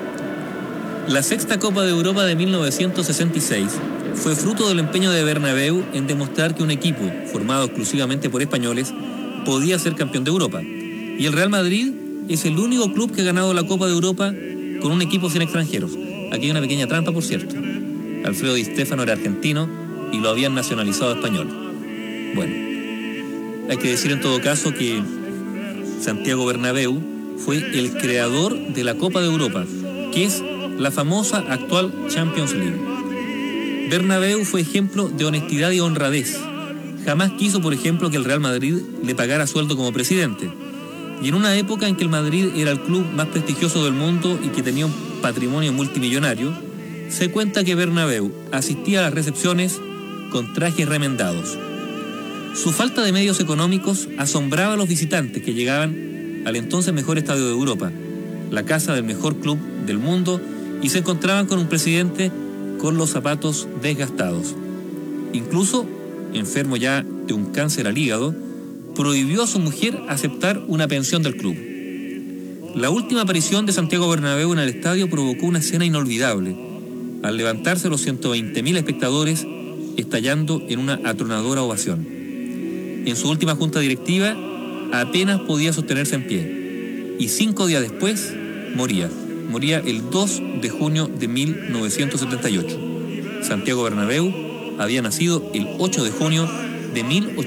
La sexta Copa de Europa de 1966 fue fruto del empeño de Bernabéu en demostrar que un equipo formado exclusivamente por españoles podía ser campeón de Europa. Y el Real Madrid es el único club que ha ganado la Copa de Europa con un equipo sin extranjeros. Aquí hay una pequeña trampa, por cierto. Alfredo Di Stéfano era argentino y lo habían nacionalizado español. Bueno, hay que decir en todo caso que Santiago Bernabéu fue el creador de la Copa de Europa, que es la famosa actual Champions League. Bernabéu fue ejemplo de honestidad y honradez. Jamás quiso, por ejemplo, que el Real Madrid le pagara sueldo como presidente. Y en una época en que el Madrid era el club más prestigioso del mundo y que tenía un patrimonio multimillonario, se cuenta que Bernabéu asistía a las recepciones con trajes remendados. Su falta de medios económicos asombraba a los visitantes que llegaban al entonces mejor estadio de Europa, la casa del mejor club del mundo, y se encontraban con un presidente con los zapatos desgastados. Incluso, enfermo ya de un cáncer al hígado, prohibió a su mujer aceptar una pensión del club. La última aparición de Santiago Bernabéu en el estadio provocó una escena inolvidable, al levantarse los 120.000 espectadores, estallando en una atronadora ovación. En su última junta directiva, apenas podía sostenerse en pie, y 5 días después moría el 2 de junio de 1978. Santiago Bernabéu había nacido el 8 de junio de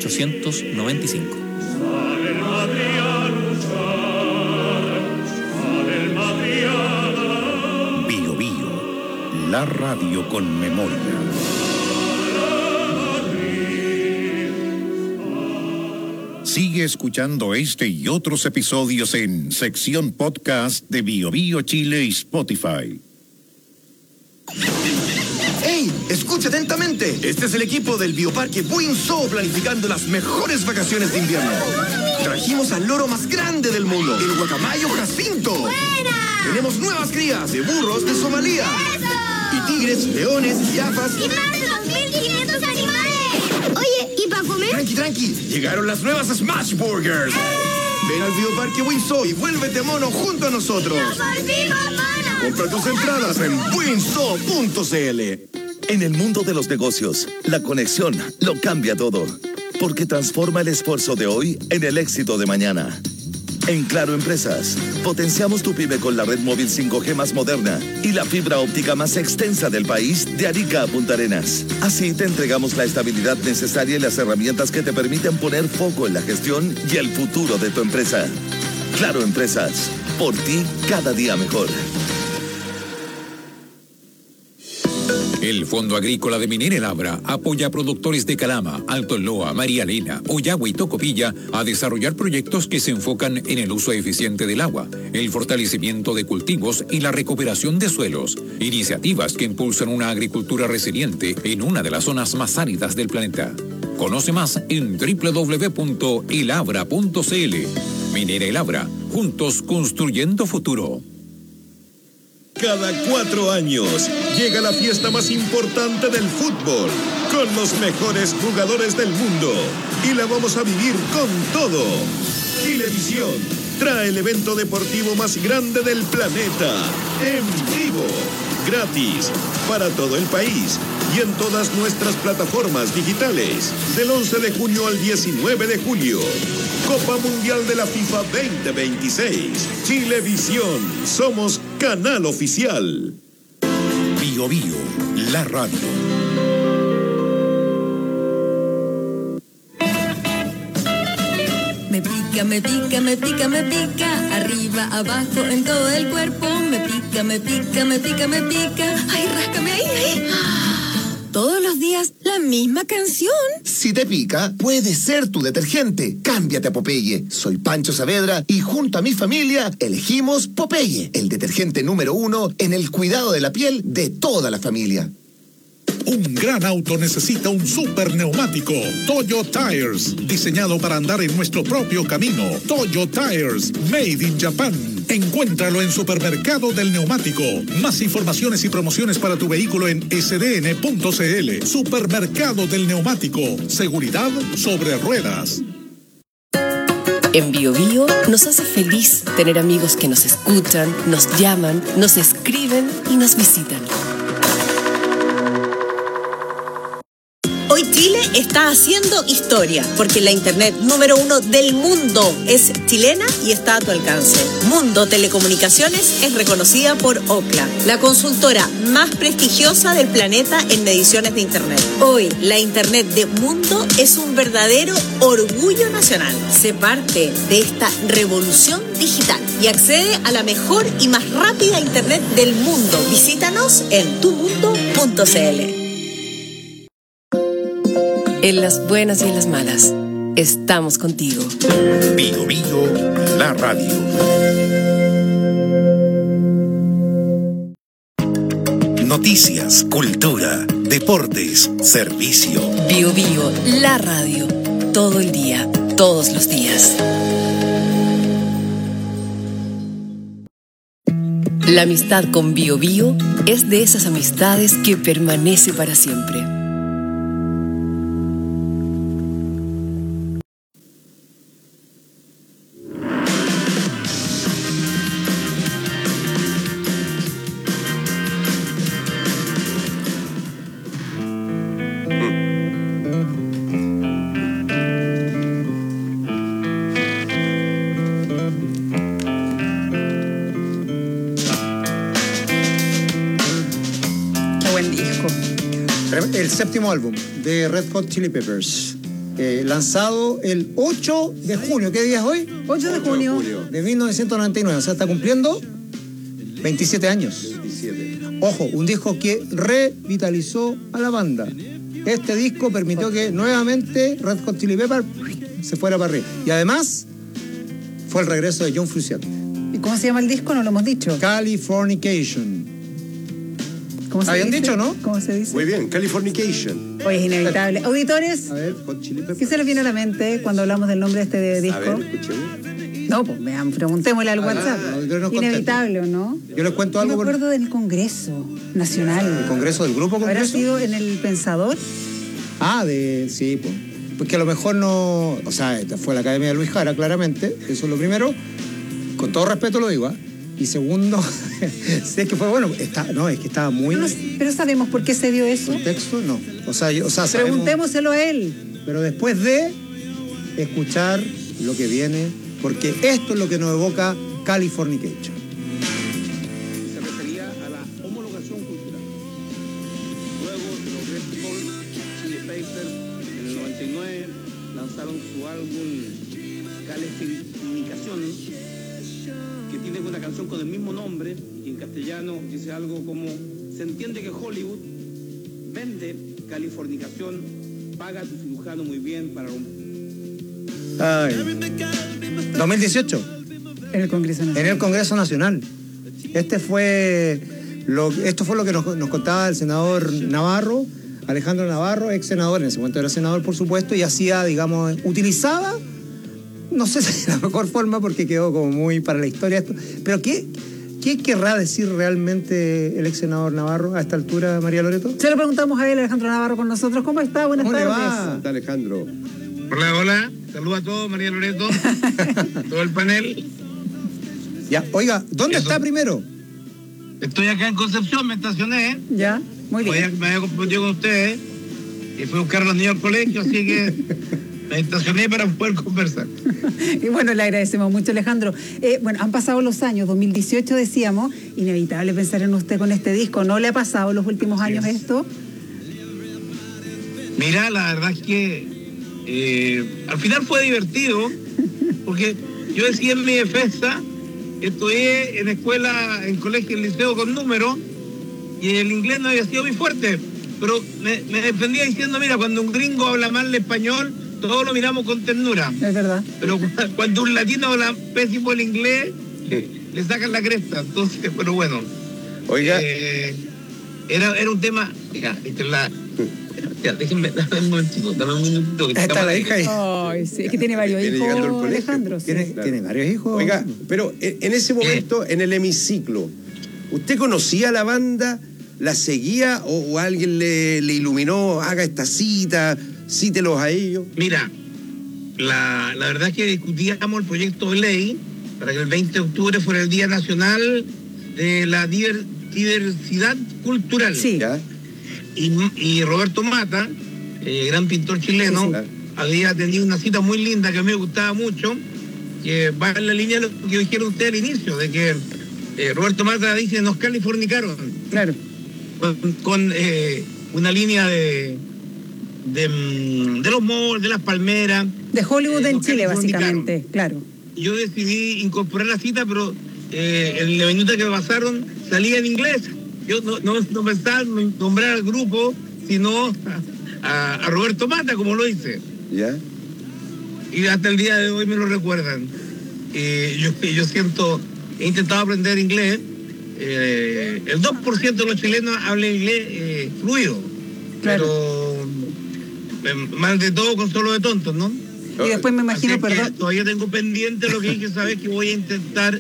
1895. Bio Bio, la radio con memoria. Sigue escuchando este y otros episodios en sección podcast de Bio Bio Chile y Spotify. ¡Hey! Escucha atentamente. Este es el equipo del Bioparque Buinzó planificando las mejores vacaciones de invierno. Trajimos al loro más grande del mundo, el guacamayo Jacinto. ¡Buena! Tenemos nuevas crías de burros de Somalia. ¡Eso! Y tigres, leones, jirafas. ¡Y más de 2.500 animales! Oye, ¿y para comer? Tranqui. Llegaron las nuevas Smash Burgers. Ven al Bioparque Buinzó y vuélvete mono junto a nosotros. ¡Nos volvimos monos! Compra tus entradas en buinzó.cl. En el mundo de los negocios, la conexión lo cambia todo, porque transforma el esfuerzo de hoy en el éxito de mañana. En Claro Empresas, potenciamos tu pyme con la red móvil 5G más moderna y la fibra óptica más extensa del país, de Arica a Punta Arenas. Así te entregamos la estabilidad necesaria y las herramientas que te permiten poner foco en la gestión y el futuro de tu empresa. Claro Empresas, por ti cada día mejor. El Fondo Agrícola de Minera El Abra apoya a productores de Calama, Alto Loa, María Elena, Oyagua y Tocopilla a desarrollar proyectos que se enfocan en el uso eficiente del agua, el fortalecimiento de cultivos y la recuperación de suelos. Iniciativas que impulsan una agricultura resiliente en una de las zonas más áridas del planeta. Conoce más en www.elabra.cl. Minera El Abra, juntos construyendo futuro. Cada 4 años llega la fiesta más importante del fútbol, con los mejores jugadores del mundo, y la vamos a vivir con todo. Chilevisión trae el evento deportivo más grande del planeta, en vivo, gratis, para todo el país y en todas nuestras plataformas digitales, del 11 de junio al 19 de julio. Copa Mundial de la FIFA 2026. Chilevisión, somos canal oficial. Bio Bio, la radio. Me pica, me pica, me pica, me pica, arriba, abajo, en todo el cuerpo. me pica, me pica, me pica, me pica. Ay, ráscame ahí. Todos los días la misma canción. Si te pica, puede ser tu detergente. Cámbiate a Popeye. Soy Pancho Saavedra y junto a mi familia elegimos Popeye, el detergente número 1 en el cuidado de la piel de toda la familia. Un gran auto necesita un super neumático. Toyo Tires, diseñado para andar en nuestro propio camino. Toyo Tires, made in Japan. Encuéntralo en Supermercado del Neumático. Más informaciones y promociones para tu vehículo en sdn.cl. Supermercado del Neumático. Seguridad sobre ruedas. En BioBio nos hace feliz tener amigos que nos escuchan, nos llaman, nos escriben y nos visitan. Hoy Chile está haciendo historia, porque la internet número 1 del mundo es chilena y está a tu alcance. Mundo Telecomunicaciones es reconocida por Ookla, la consultora más prestigiosa del planeta en mediciones de internet. Hoy, la internet de Mundo es un verdadero orgullo nacional. Sé parte de esta revolución digital y accede a la mejor y más rápida internet del mundo. Visítanos en tumundo.cl. En las buenas y en las malas, estamos contigo. Bio Bio, la radio. Noticias, cultura, deportes, servicio. Bio Bio, la radio. Todo el día, todos los días. La amistad con Bio Bio es de esas amistades que permanece para siempre. El séptimo álbum de Red Hot Chili Peppers, lanzado el 8 de junio. ¿Qué día es hoy? 8 de junio. De 1999. O sea, está cumpliendo 27 años. 27. Ojo, un disco que revitalizó a la banda. Este disco permitió que nuevamente Red Hot Chili Peppers se fuera para arriba. Y además, fue el regreso de John Frusciante. ¿Y cómo se llama el disco? No lo hemos dicho. Californication. ¿Habían dicho, no? ¿Cómo se dice? Muy bien, Californication. Hoy es inevitable. Auditores, a ver, Hot Chili Peppers. ¿Qué se les viene a la mente cuando hablamos del nombre de este disco? A ver, escuchemos. No, pues vean, preguntémosle al WhatsApp. Inevitable, ¿o no? Yo les cuento algo. Me acuerdo del Congreso Nacional. ¿El Congreso del Grupo Congreso? ¿Habrá sido en El Pensador? Sí, pues. Porque a lo mejor no... O sea, esta fue la Academia de Luis Jara, claramente. Eso es lo primero. Con todo respeto lo digo, ¿eh? Y segundo, si es que fue bueno, es que estaba muy... Pero sabemos por qué se dio eso. ¿Contexto? No. O sea, preguntémoselo a él. Pero después de escuchar lo que viene, porque esto es lo que nos evoca Californication. Se refería a la homologación cultural. Luego, los Red Hot Chili Peppers en el 99 lanzaron su álbum Californication, que tiene una canción con el mismo nombre y en castellano dice algo como: se entiende que Hollywood vende Californication, paga a tu cirujano muy bien para romper. 2018. En el Congreso Nacional. En el Congreso Nacional. Esto fue lo que nos contaba el senador Navarro, Alejandro Navarro, ex senador, en ese momento era senador, por supuesto, y hacía, digamos, utilizaba, no sé si es la mejor forma porque quedó como muy para la historia esto, pero ¿qué querrá decir realmente el ex senador Navarro a esta altura, María Loreto? Se lo preguntamos a él, Alejandro Navarro, con nosotros. ¿Cómo está? Buenas tardes. ¿Cómo está, Alejandro? Hola. Saludos a todos, María Loreto, todo el panel. Ya, oiga, ¿dónde está primero? Estoy acá en Concepción, me estacioné. Ya, muy bien. Me había comprometido con ustedes y fui a buscar a los niños al colegio, así que me estacioné para poder conversar. Y bueno, le agradecemos mucho, Alejandro. Bueno, han pasado los años, 2018 decíamos, inevitable pensar en usted con este disco. ¿No le ha pasado los últimos años esto? Mira, la verdad es que al final fue divertido, porque yo decía en mi defensa, estudié en escuela, en colegio, en liceo con números, y el inglés no había sido muy fuerte, pero me defendía diciendo, mira, cuando un gringo habla mal el español, todos lo miramos con ternura. Es verdad. Pero cuando un latino habla pésimo el inglés, le sacan la cresta. Entonces, pero bueno. Oiga. Era un tema. Déjenme, dame un momentito. Está la hija ahí. Ay, sí, es que tiene varios hijos, Alejandro. Sí. Tiene varios hijos. Oiga, pero en ese momento, en el hemiciclo, ¿usted conocía a la banda? ¿La seguía o alguien le iluminó? Haga esta cita, cítelos a ellos. Mira, la verdad es que discutíamos el proyecto de ley para que el 20 de octubre fuera el Día Nacional de la Diversidad Cultural. Sí. ¿Ya? Y Roberto Mata, gran pintor chileno, había tenido una cita muy linda que a mí me gustaba mucho, que va en la línea de lo que dijeron ustedes al inicio, de que Roberto Mata dice, nos californicaron. Claro. Con una línea de los malls, de las palmeras. De Hollywood en Chile, básicamente, claro. Yo decidí incorporar la cita, pero en la minuta que me pasaron salía en inglés. Yo no pensaba en nombrar al grupo, sino a Roberto Mata, como lo hice. ¿Ya? Y hasta el día de hoy me lo recuerdan. Yo siento, he intentado aprender inglés. El 2% de los chilenos habla inglés fluido, claro. Pero más de todo con solo de tontos, ¿no? Y después me imagino, perdón. Todavía tengo pendiente lo que dije, sabes que voy a intentar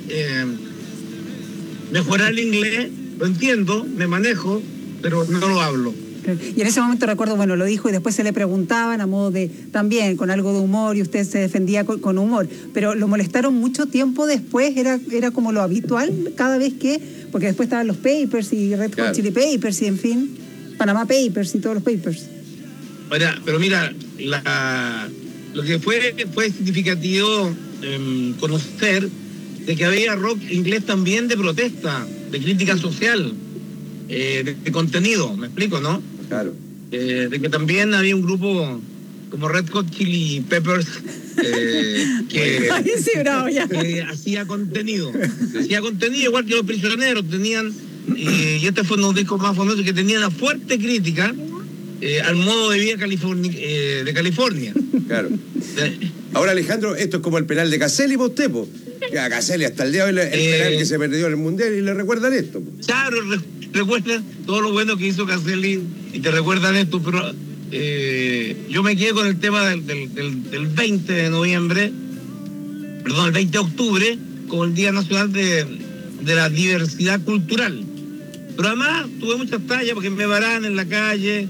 mejorar el inglés, lo entiendo, me manejo, pero no lo hablo. Y en ese momento recuerdo, bueno, lo dijo y después se le preguntaban a modo de, también con algo de humor, y usted se defendía con humor, pero lo molestaron mucho tiempo después, era como lo habitual cada vez que, porque después estaban los papers y Red Hot Chili Papers y en fin, Panama Papers y todos los papers. Ahora, pero mira, lo que fue significativo conocer de que había rock inglés también de protesta, de crítica social, de contenido, me explico, ¿no? Claro. De que también había un grupo como Red Hot Chili Peppers que hacía contenido. Hacía contenido igual que los prisioneros tenían, y este fue uno de los discos más famosos, que tenían una fuerte crítica al modo de vida de California. Claro. Ahora, Alejandro, esto es como el penal de Caselli, ¿por usted, po? A Caselli hasta el día de hoy el penal que se perdió en el Mundial, y le recuerdan esto, po. Claro, recuerdan todo lo bueno que hizo Caselli y te recuerdan esto, pero yo me quedé con el tema del 20 de noviembre, perdón, el 20 de octubre, como el Día Nacional de la Diversidad Cultural. Pero además tuve muchas tallas porque me paraban en la calle,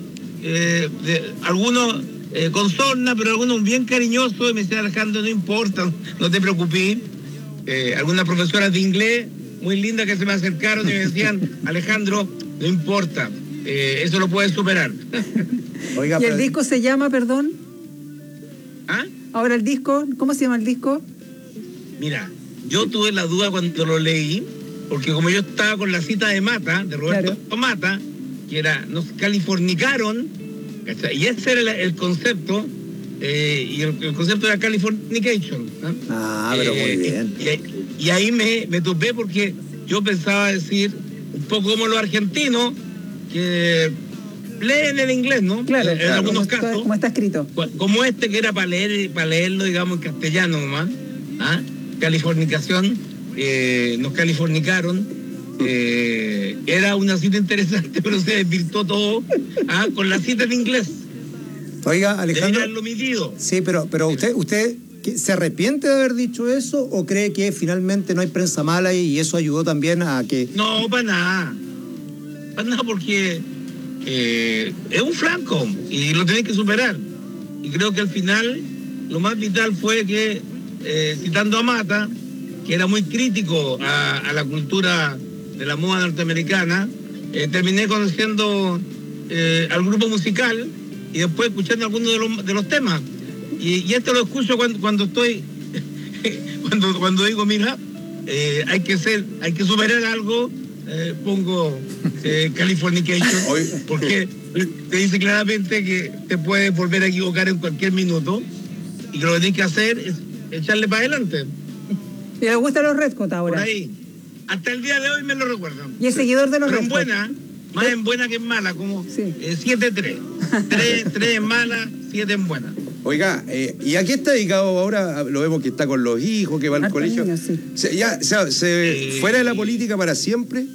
algunos con sorna, pero algunos bien cariñosos, y me decían, Alejandro, no importa, no te preocupes. Algunas profesoras de inglés muy lindas que se me acercaron y me decían, Alejandro, no importa, eso lo puedes superar. Oiga, ¿y el disco se llama, perdón? ¿Ah? Ahora el disco, ¿cómo se llama el disco? Mira, yo tuve la duda cuando lo leí, porque como yo estaba con la cita de Mata, de Roberto Mata, que era, nos californicaron, ¿cachai? Y ese era el concepto, y el concepto era Californication. Pero muy bien. Y ahí me topé porque yo pensaba decir, un poco como los argentinos, que leen el inglés, ¿no? Claro, en algunos casos. Como está escrito. Como este que era para leerlo, digamos, en castellano nomás. Californicación, nos californicaron. Era una cita interesante, pero se desvirtuó todo con la cita en inglés. Oiga, Alejandro. Sí, pero usted ¿se arrepiente de haber dicho eso o cree que finalmente no hay prensa mala y eso ayudó también a que...? No, para nada. Para nada, porque es un flanco y lo tenés que superar. Y creo que al final lo más vital fue que, citando a Mata, que era muy crítico a la cultura de la moda norteamericana, terminé conociendo al grupo musical y después escuchando algunos de los temas. Y esto lo escucho cuando estoy, cuando digo, mira, hay que superar algo, pongo Californication, porque te dice claramente que te puedes volver a equivocar en cualquier minuto y que lo que tienes que hacer es echarle para adelante. ¿Y le gustan los Red Hot ahora? Por ahí. Hasta el día de hoy me lo recuerdan. ¿Y es seguidor de los Pero Red en Hot? buena, más en buena que en mala, como 7-3. 3 en mala, 7 en buena. Oiga, ¿y a qué está dedicado ahora? Lo vemos que está con los hijos, que va al colegio. Niños, sí. ¿Fuera de la política para siempre?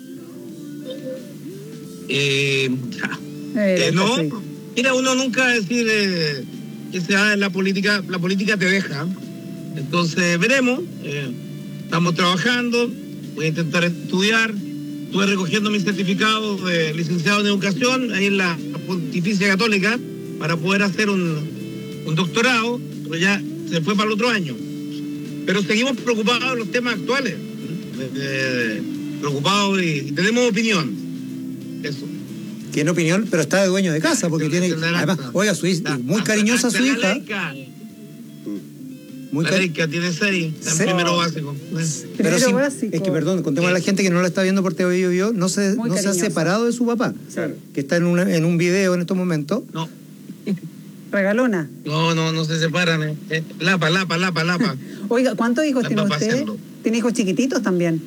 No. Mira, uno nunca decir que se va en la política te deja. Entonces veremos. Estamos trabajando, voy a intentar estudiar. Estuve recogiendo mi certificado de licenciado en educación ahí en la Pontificia Católica para poder hacer un doctorado, pero ya se fue para el otro año. Pero seguimos preocupados de los temas actuales. Preocupados y tenemos opinión. Eso. Tiene opinión, pero está de dueño de casa, porque tiene... Además, oiga, muy cariñosa su hija. Muy cariñosa, tiene 6, está en primero básico. Pero es que, perdón, contemos a la gente que no la está viendo por TV Bio, no se ha separado de su papá, que está en un video en estos momentos. No. Regalona. No se separan. Lapa. Oiga, ¿cuántos hijos tiene usted? Hacerlo. ¿Tiene hijos chiquititos también?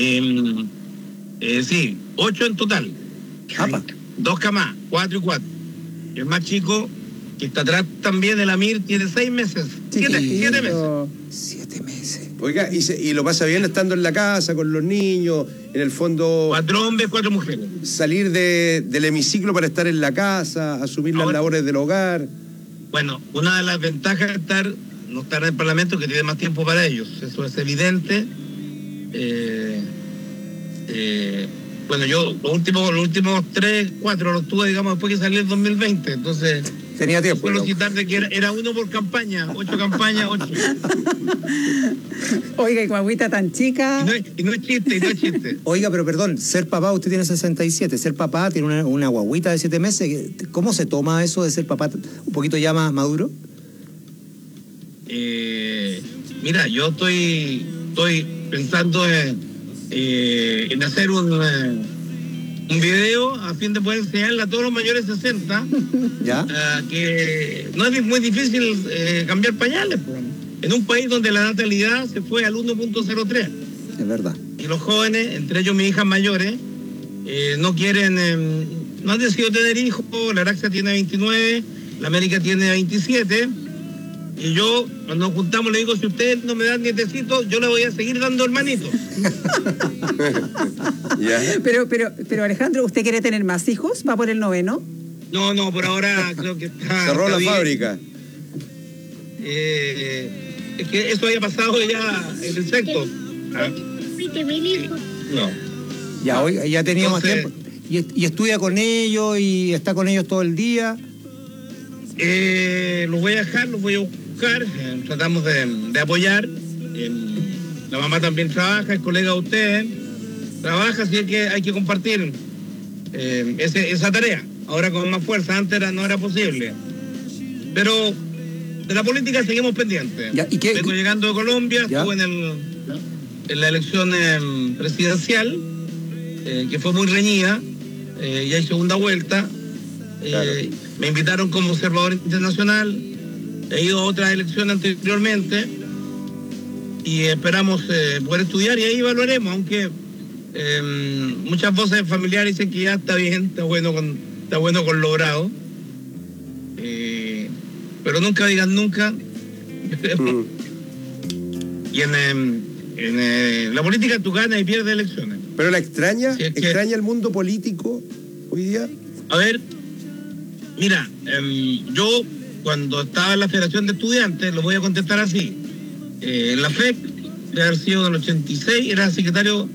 Sí, 8 en total. 2 camas, 4 y 4. Y el más chico, que está atrás también, el Amir, tiene 6 meses. 7 meses. 7 meses. Oiga, ¿y lo pasa bien estando en la casa, con los niños, en el fondo? 4 hombres, 4 mujeres. Salir del hemiciclo para estar en la casa, asumir las labores del hogar. Bueno, una de las ventajas de no estar en el Parlamento es que tiene más tiempo para ellos. Eso es evidente. Bueno, yo los últimos 3, 4 los tuve, digamos, después que salí el 2020. Entonces... Tenía tiempo. Puedo citar que era uno por campaña, 8 campañas, 8. Oiga, y guaguita tan chica. Y no es chiste. Oiga, pero perdón, ser papá, usted tiene 67, ser papá tiene una guaguita de 7 meses. ¿Cómo se toma eso de ser papá un poquito ya más maduro? Mira, yo estoy pensando en hacer un video a fin de poder enseñarle a todos los mayores de 60 que no es muy difícil cambiar pañales, pues. En un país donde la natalidad se fue al 1.03. Es verdad. Y los jóvenes, entre ellos mis hijas mayores, no quieren, no han decidido tener hijos. La Araxia tiene 29, la América tiene 27. Y yo, cuando nos juntamos, le digo, si ustedes no me dan nietecitos, yo le voy a seguir dando hermanitos. Pero Alejandro, ¿usted quiere tener más hijos? ¿Va por el 9º? No, por ahora creo que está... Cerró la bien. fábrica. Es que eso había pasado ya en el sexto. No. Ya, hoy ya tenía más tiempo. ¿Y estudia con ellos y está con ellos todo el día? Los voy a dejar, los voy a buscar. Tratamos de apoyar. La mamá también trabaja, el colega de usted trabaja, así que hay que compartir esa tarea. Ahora con más fuerza, antes no era posible. Pero de la política seguimos pendientes. Vengo llegando de Colombia, estuve en la elección presidencial, que fue muy reñida, y hay segunda vuelta. Me invitaron como observador internacional, he ido a otras elecciones anteriormente y esperamos poder estudiar y ahí evaluaremos, aunque muchas voces familiares dicen que ya está bien, está bueno con logrado, pero nunca digan nunca. Y en la política tú ganas y pierdes elecciones. ¿Pero la extraña? ¿Extraña el mundo político hoy día? A ver, mira, yo cuando estaba en la Federación de Estudiantes, lo voy a contestar así. En la FEC, de haber sido en el 86, era secretario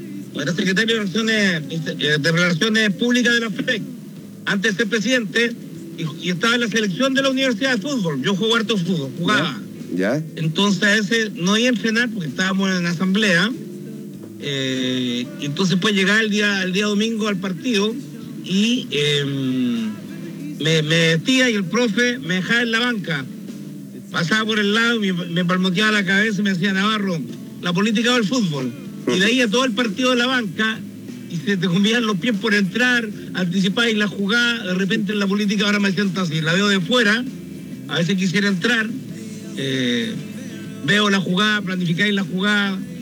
de Relaciones Públicas de la FEC, antes de ser presidente, y estaba en la selección de la Universidad de Fútbol. Yo jugué harto fútbol, jugaba. ¿Ya? Entonces a ese no iba a entrenar porque estábamos en la asamblea. Entonces pues llegaba el día domingo al partido y me vestía y el profe me dejaba en la banca. Pasaba por el lado, me palmoteaba la cabeza y me decía, Navarro, la política o el fútbol. Y de ahí a todo el partido de la banca, y se te comían los pies por entrar, anticipáis la jugada, de repente en la política ahora me siento así, la veo de fuera, a veces quisiera entrar, veo la jugada, planificáis la jugada,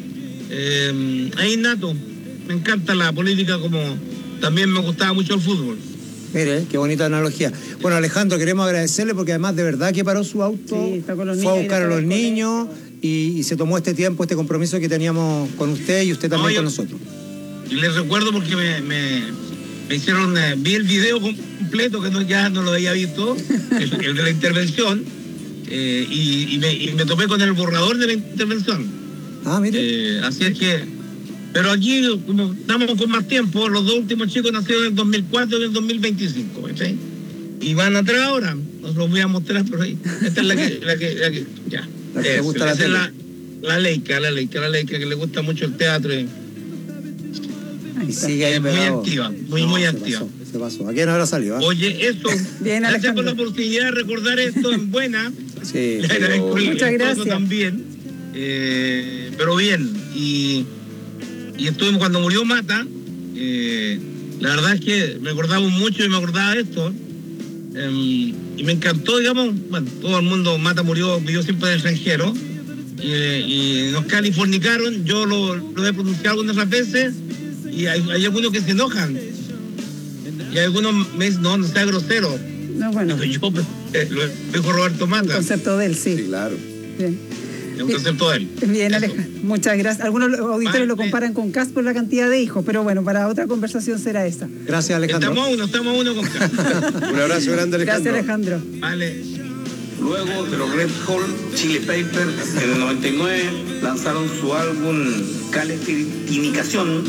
Es innato. Me encanta la política como también me gustaba mucho el fútbol. Mire, qué bonita analogía. Bueno, Alejandro, queremos agradecerle porque además de verdad que paró su auto, fue a buscar a los niños y se tomó este tiempo, este compromiso que teníamos con usted y usted también con nosotros. Y les recuerdo porque me hicieron, vi el video completo que ya no lo había visto, el de la intervención, y me topé con el borrador de la intervención. Ah, mire. Así es que... Pero aquí, como estamos con más tiempo, los dos últimos chicos nacieron en el 2004 y en el 2025, ¿sí? Y van atrás ahora, os los voy a mostrar por ahí. Esta es la que ya. ¿Le gusta la tele? La Leica, que le gusta mucho el teatro. Y sigue ahí muy pegado. activa, muy activa. Se pasó. ¿A quién habrá salido? Oye, eso, bien, gracias por la oportunidad de recordar esto en buena. Sí. Muchas gracias. También, pero bien, y estuvimos cuando murió Mata, la verdad es que recordamos mucho y me acordaba de esto, y me encantó, digamos, bueno, todo el mundo, Mata vivió siempre en el extranjero, y nos californicaron, yo lo he pronunciado algunas veces, y hay algunos que se enojan, y algunos me dicen, no sea grosero. No, bueno. Pero yo lo dijo Roberto Mata. El concepto de él, sí. Sí, claro. Bien. Es un concepto de él. Bien, Alejandro, muchas gracias. Algunos auditores lo comparan con Cas por la cantidad de hijos, pero bueno, para otra conversación será esa. Gracias, Alejandro. Estamos a uno con Cas. Un abrazo grande, Alejandro. Gracias, Alejandro. Vale. Luego de los Red Hot Chili Peppers, en el 99 lanzaron su álbum Calefinicación.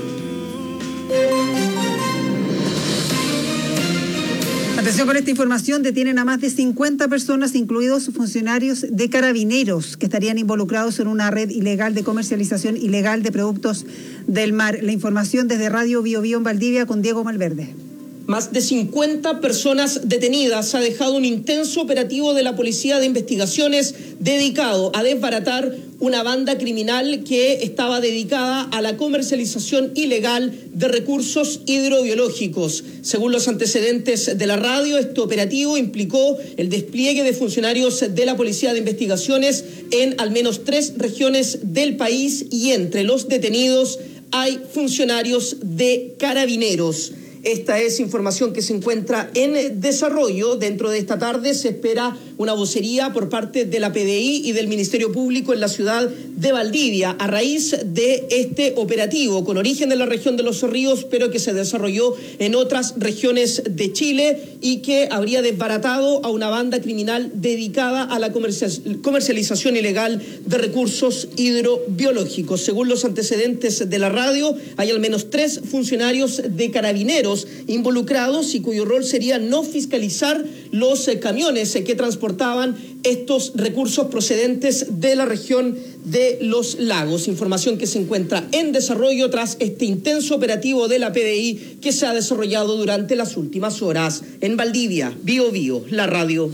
Atención con esta información, detienen a más de 50 personas, incluidos funcionarios de Carabineros, que estarían involucrados en una red ilegal de comercialización ilegal de productos del mar. La información desde Radio Bio Bio en Valdivia con Diego Malverde. Más de 50 personas detenidas ha dejado un intenso operativo de la Policía de Investigaciones dedicado a desbaratar una banda criminal que estaba dedicada a la comercialización ilegal de recursos hidrobiológicos. Según los antecedentes de la radio, este operativo implicó el despliegue de funcionarios de la Policía de Investigaciones en al menos 3 regiones del país y entre los detenidos hay funcionarios de Carabineros. Esta es información que se encuentra en desarrollo. Dentro de esta tarde se espera una vocería por parte de la PDI y del Ministerio Público en la ciudad de Valdivia a raíz de este operativo con origen en la región de Los Ríos, pero que se desarrolló en otras regiones de Chile y que habría desbaratado a una banda criminal dedicada a la comercialización ilegal de recursos hidrobiológicos. Según los antecedentes de la radio, hay al menos 3 funcionarios de Carabineros involucrados y cuyo rol sería no fiscalizar los camiones que transportaban estos recursos procedentes de la región de Los Lagos. Información que se encuentra en desarrollo tras este intenso operativo de la PDI que se ha desarrollado durante las últimas horas. En Valdivia, Bio Bio, la radio.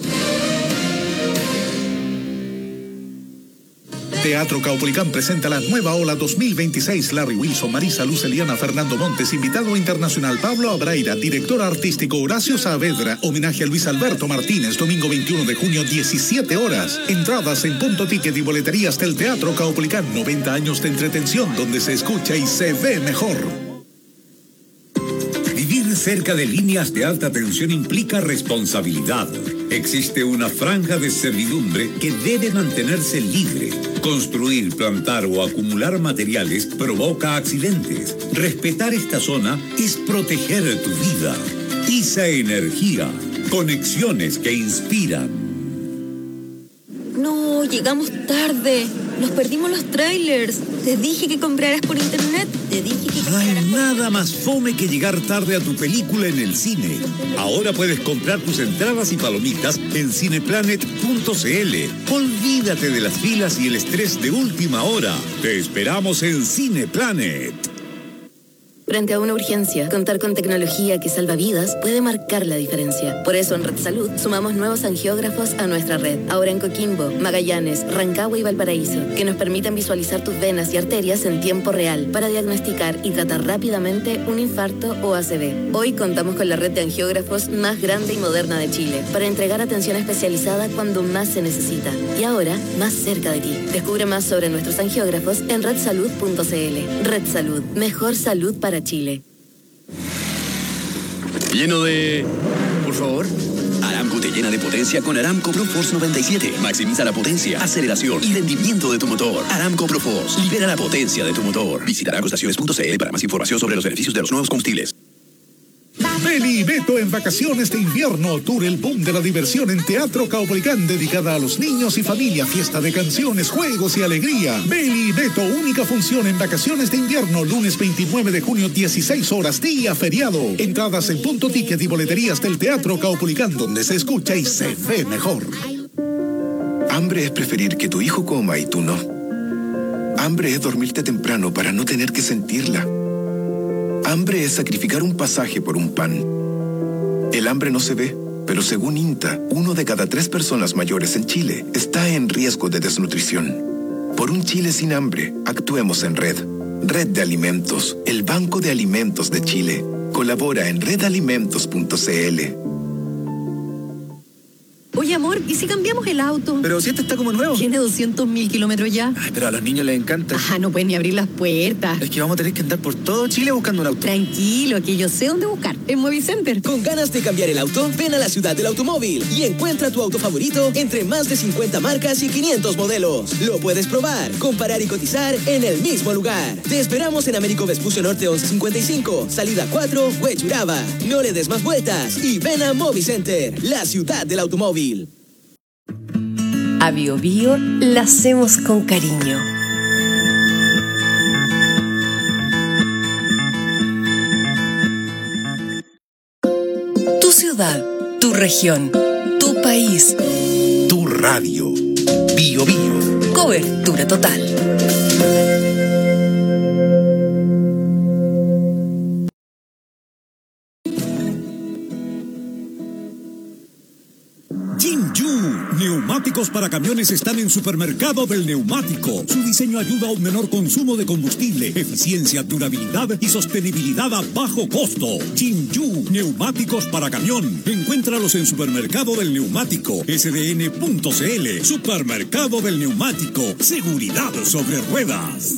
Teatro Caupolicán presenta la nueva ola 2026. Larry Wilson, Marisa Luz, Eliana, Fernando Montes, invitado internacional Pablo Abraira, director artístico Horacio Saavedra, homenaje a Luis Alberto Martínez, domingo 21 de junio, 17 horas. Entradas en Punto Ticket y boleterías del Teatro Caupolicán. 90 años de entretención donde se escucha y se ve mejor. Vivir cerca de líneas de alta tensión implica responsabilidad. Existe una franja de servidumbre que debe mantenerse libre. Construir, plantar o acumular materiales provoca accidentes. Respetar esta zona es proteger tu vida. ISA Energía. Conexiones que inspiran. No, llegamos tarde. Nos perdimos los trailers. Te dije que compraras por internet. Te dije que No hay nada más fome que llegar tarde a tu película en el cine. Ahora puedes comprar tus entradas y palomitas en cineplanet.cl. Olvídate de las filas y el estrés de última hora. Te esperamos en Cineplanet. Frente a una urgencia, contar con tecnología que salva vidas puede marcar la diferencia. Por eso en Red Salud sumamos nuevos angiógrafos a nuestra red. Ahora en Coquimbo, Magallanes, Rancagua y Valparaíso, que nos permiten visualizar tus venas y arterias en tiempo real para diagnosticar y tratar rápidamente un infarto o ACV. Hoy contamos con la red de angiógrafos más grande y moderna de Chile para entregar atención especializada cuando más se necesita. Y ahora, más cerca de ti. Descubre más sobre nuestros angiógrafos en redsalud.cl. Red Salud. Mejor salud para Chile. Lleno de... Por favor. Aramco te llena de potencia con Aramco ProForce 97. Maximiza la potencia, aceleración y rendimiento de tu motor. Aramco ProForce. Libera la potencia de tu motor. Visita aramcoestaciones.cl para más información sobre los beneficios de los nuevos combustibles. Beli y Beto en vacaciones de invierno. Tour El Boom de la Diversión en Teatro Caupolicán, dedicada a los niños y familia. Fiesta de canciones, juegos y alegría. Beli y Beto, única función en vacaciones de invierno. Lunes 29 de junio, 16 horas, día feriado. Entradas en Punto Ticket y boleterías del Teatro Caupolicán, donde se escucha y se ve mejor. Hambre es preferir que tu hijo coma y tú no. Hambre es dormirte temprano para no tener que sentirla. Hambre es sacrificar un pasaje por un pan. El hambre no se ve, pero según INTA, 1 de cada 3 personas mayores en Chile está en riesgo de desnutrición. Por un Chile sin hambre, actuemos en red. Red de Alimentos, el Banco de Alimentos de Chile. Colabora en redalimentos.cl. Oye, amor, ¿y si cambiamos el auto? Pero si este está como nuevo. Tiene 200.000 kilómetros ya. Ay, pero a los niños les encanta. Ah, no pueden ni abrir las puertas. Es que vamos a tener que andar por todo Chile buscando un auto. Tranquilo, que yo sé dónde buscar. En Movicenter. Con ganas de cambiar el auto, ven a la ciudad del automóvil y encuentra tu auto favorito entre más de 50 marcas y 500 modelos. Lo puedes probar, comparar y cotizar en el mismo lugar. Te esperamos en Américo Vespucio Norte 1155, salida 4, Huechuraba. No le des más vueltas y ven a Movicenter, la ciudad del automóvil. A Bio Bio la hacemos con cariño. Tu ciudad, tu región, tu país, tu radio. Bio Bio. Cobertura total. Neumáticos para camiones están en Supermercado del Neumático. Su diseño ayuda a un menor consumo de combustible, eficiencia, durabilidad y sostenibilidad a bajo costo. Jinju, neumáticos para camión. Encuéntralos en Supermercado del Neumático, sdn.cl. Supermercado del Neumático, seguridad sobre ruedas.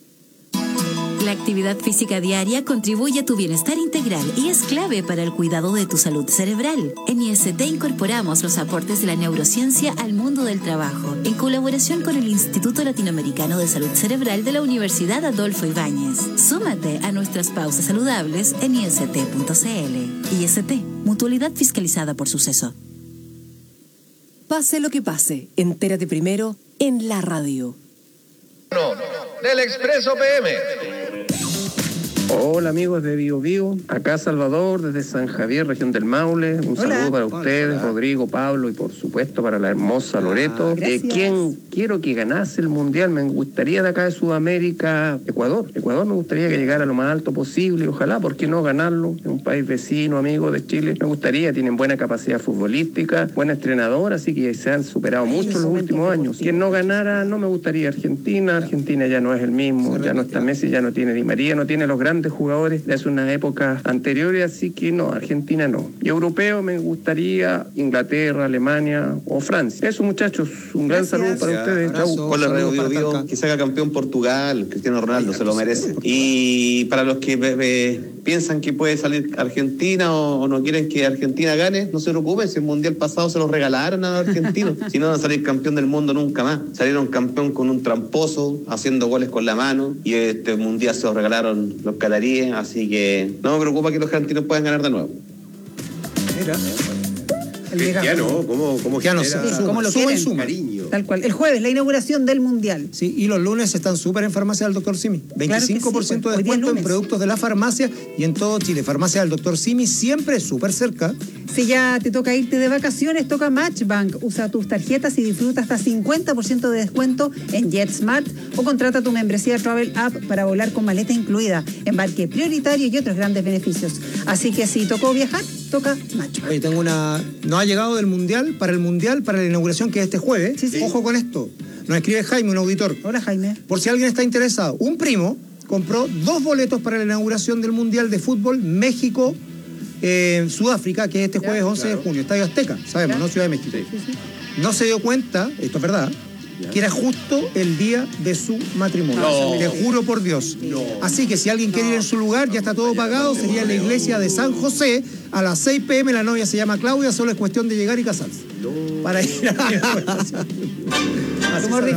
La actividad física diaria contribuye a tu bienestar integral y es clave para el cuidado de tu salud cerebral. En IST incorporamos los aportes de la neurociencia al mundo del trabajo, en colaboración con el Instituto Latinoamericano de Salud Cerebral de la Universidad Adolfo Ibáñez. Súmate a nuestras pausas saludables en ist.cl. IST, mutualidad fiscalizada por Suceso. Pase lo que pase, entérate primero en la radio. Del Expreso PM. Hola amigos de Bio Bio, acá Salvador desde San Javier, región del Maule. Un saludo para ustedes, Rodrigo, Pablo y por supuesto para la hermosa Loreto. ¿Quién quiero que ganase el mundial? Me gustaría de acá de Sudamérica, Ecuador. Ecuador me gustaría que llegara lo más alto posible, ojalá, ¿por qué no ganarlo? Es un país vecino, amigo de Chile. Me gustaría, tienen buena capacidad futbolística, buen entrenador, así que se han superado mucho en los últimos años. Quien no ganara, no me gustaría Argentina. Argentina ya no es el mismo, ya no está Messi, ya no tiene Di María, no tiene los grandes jugadores de hace una época anteriores, así que no, Argentina no. Y europeo me gustaría Inglaterra, Alemania o Francia. Eso, muchachos, un gran saludo para ustedes. Con la Radio Bio Bio, que se haga campeón Portugal, Cristiano Ronaldo se lo merece. Y para los que piensan que puede salir Argentina o no quieren que Argentina gane, no se preocupen, si el mundial pasado se lo regalaron a los argentinos. Si no van a salir campeón del mundo nunca más. Salieron campeón con un tramposo, haciendo goles con la mano, y este mundial se lo regalaron los cataríes, así que no me preocupa que los argentinos puedan ganar de nuevo. Mira. Cristiano, ¿cómo lo quieren? Cariño. Tal cual. El jueves, la inauguración del Mundial. Sí, y los lunes están súper en Farmacia del Dr. Simi. 25% de descuento en productos de la farmacia y en todo Chile. Farmacia del Dr. Simi siempre súper cerca. Si ya te toca irte de vacaciones, toca Matchbank. Usa tus tarjetas y disfruta hasta 50% de descuento en JetSmart o contrata tu membresía Travel App para volar con maleta incluida, embarque prioritario y otros grandes beneficios. Así que si tocó viajar, toca Matchbank. Oye, tengo no ha llegado del Mundial, para la inauguración que es este jueves. Sí. Ojo con esto. Nos escribe Jaime, un auditor. Hola, Jaime. Por si alguien está interesado, un primo compró 2 boletos para la inauguración del Mundial de Fútbol México Sudáfrica, que es este jueves 11 de junio, Estadio Azteca, sabemos, ¿no? Ciudad de México. Sí. No se dio cuenta, esto es verdad, que era justo el día de su matrimonio. No. Te juro por Dios. No. Así que si alguien quiere ir en su lugar, ya está todo pagado, sería en la iglesia de San José, a las 6 p.m. La novia se llama Claudia, solo es cuestión de llegar y casarse. Para ir a la inauguración. Así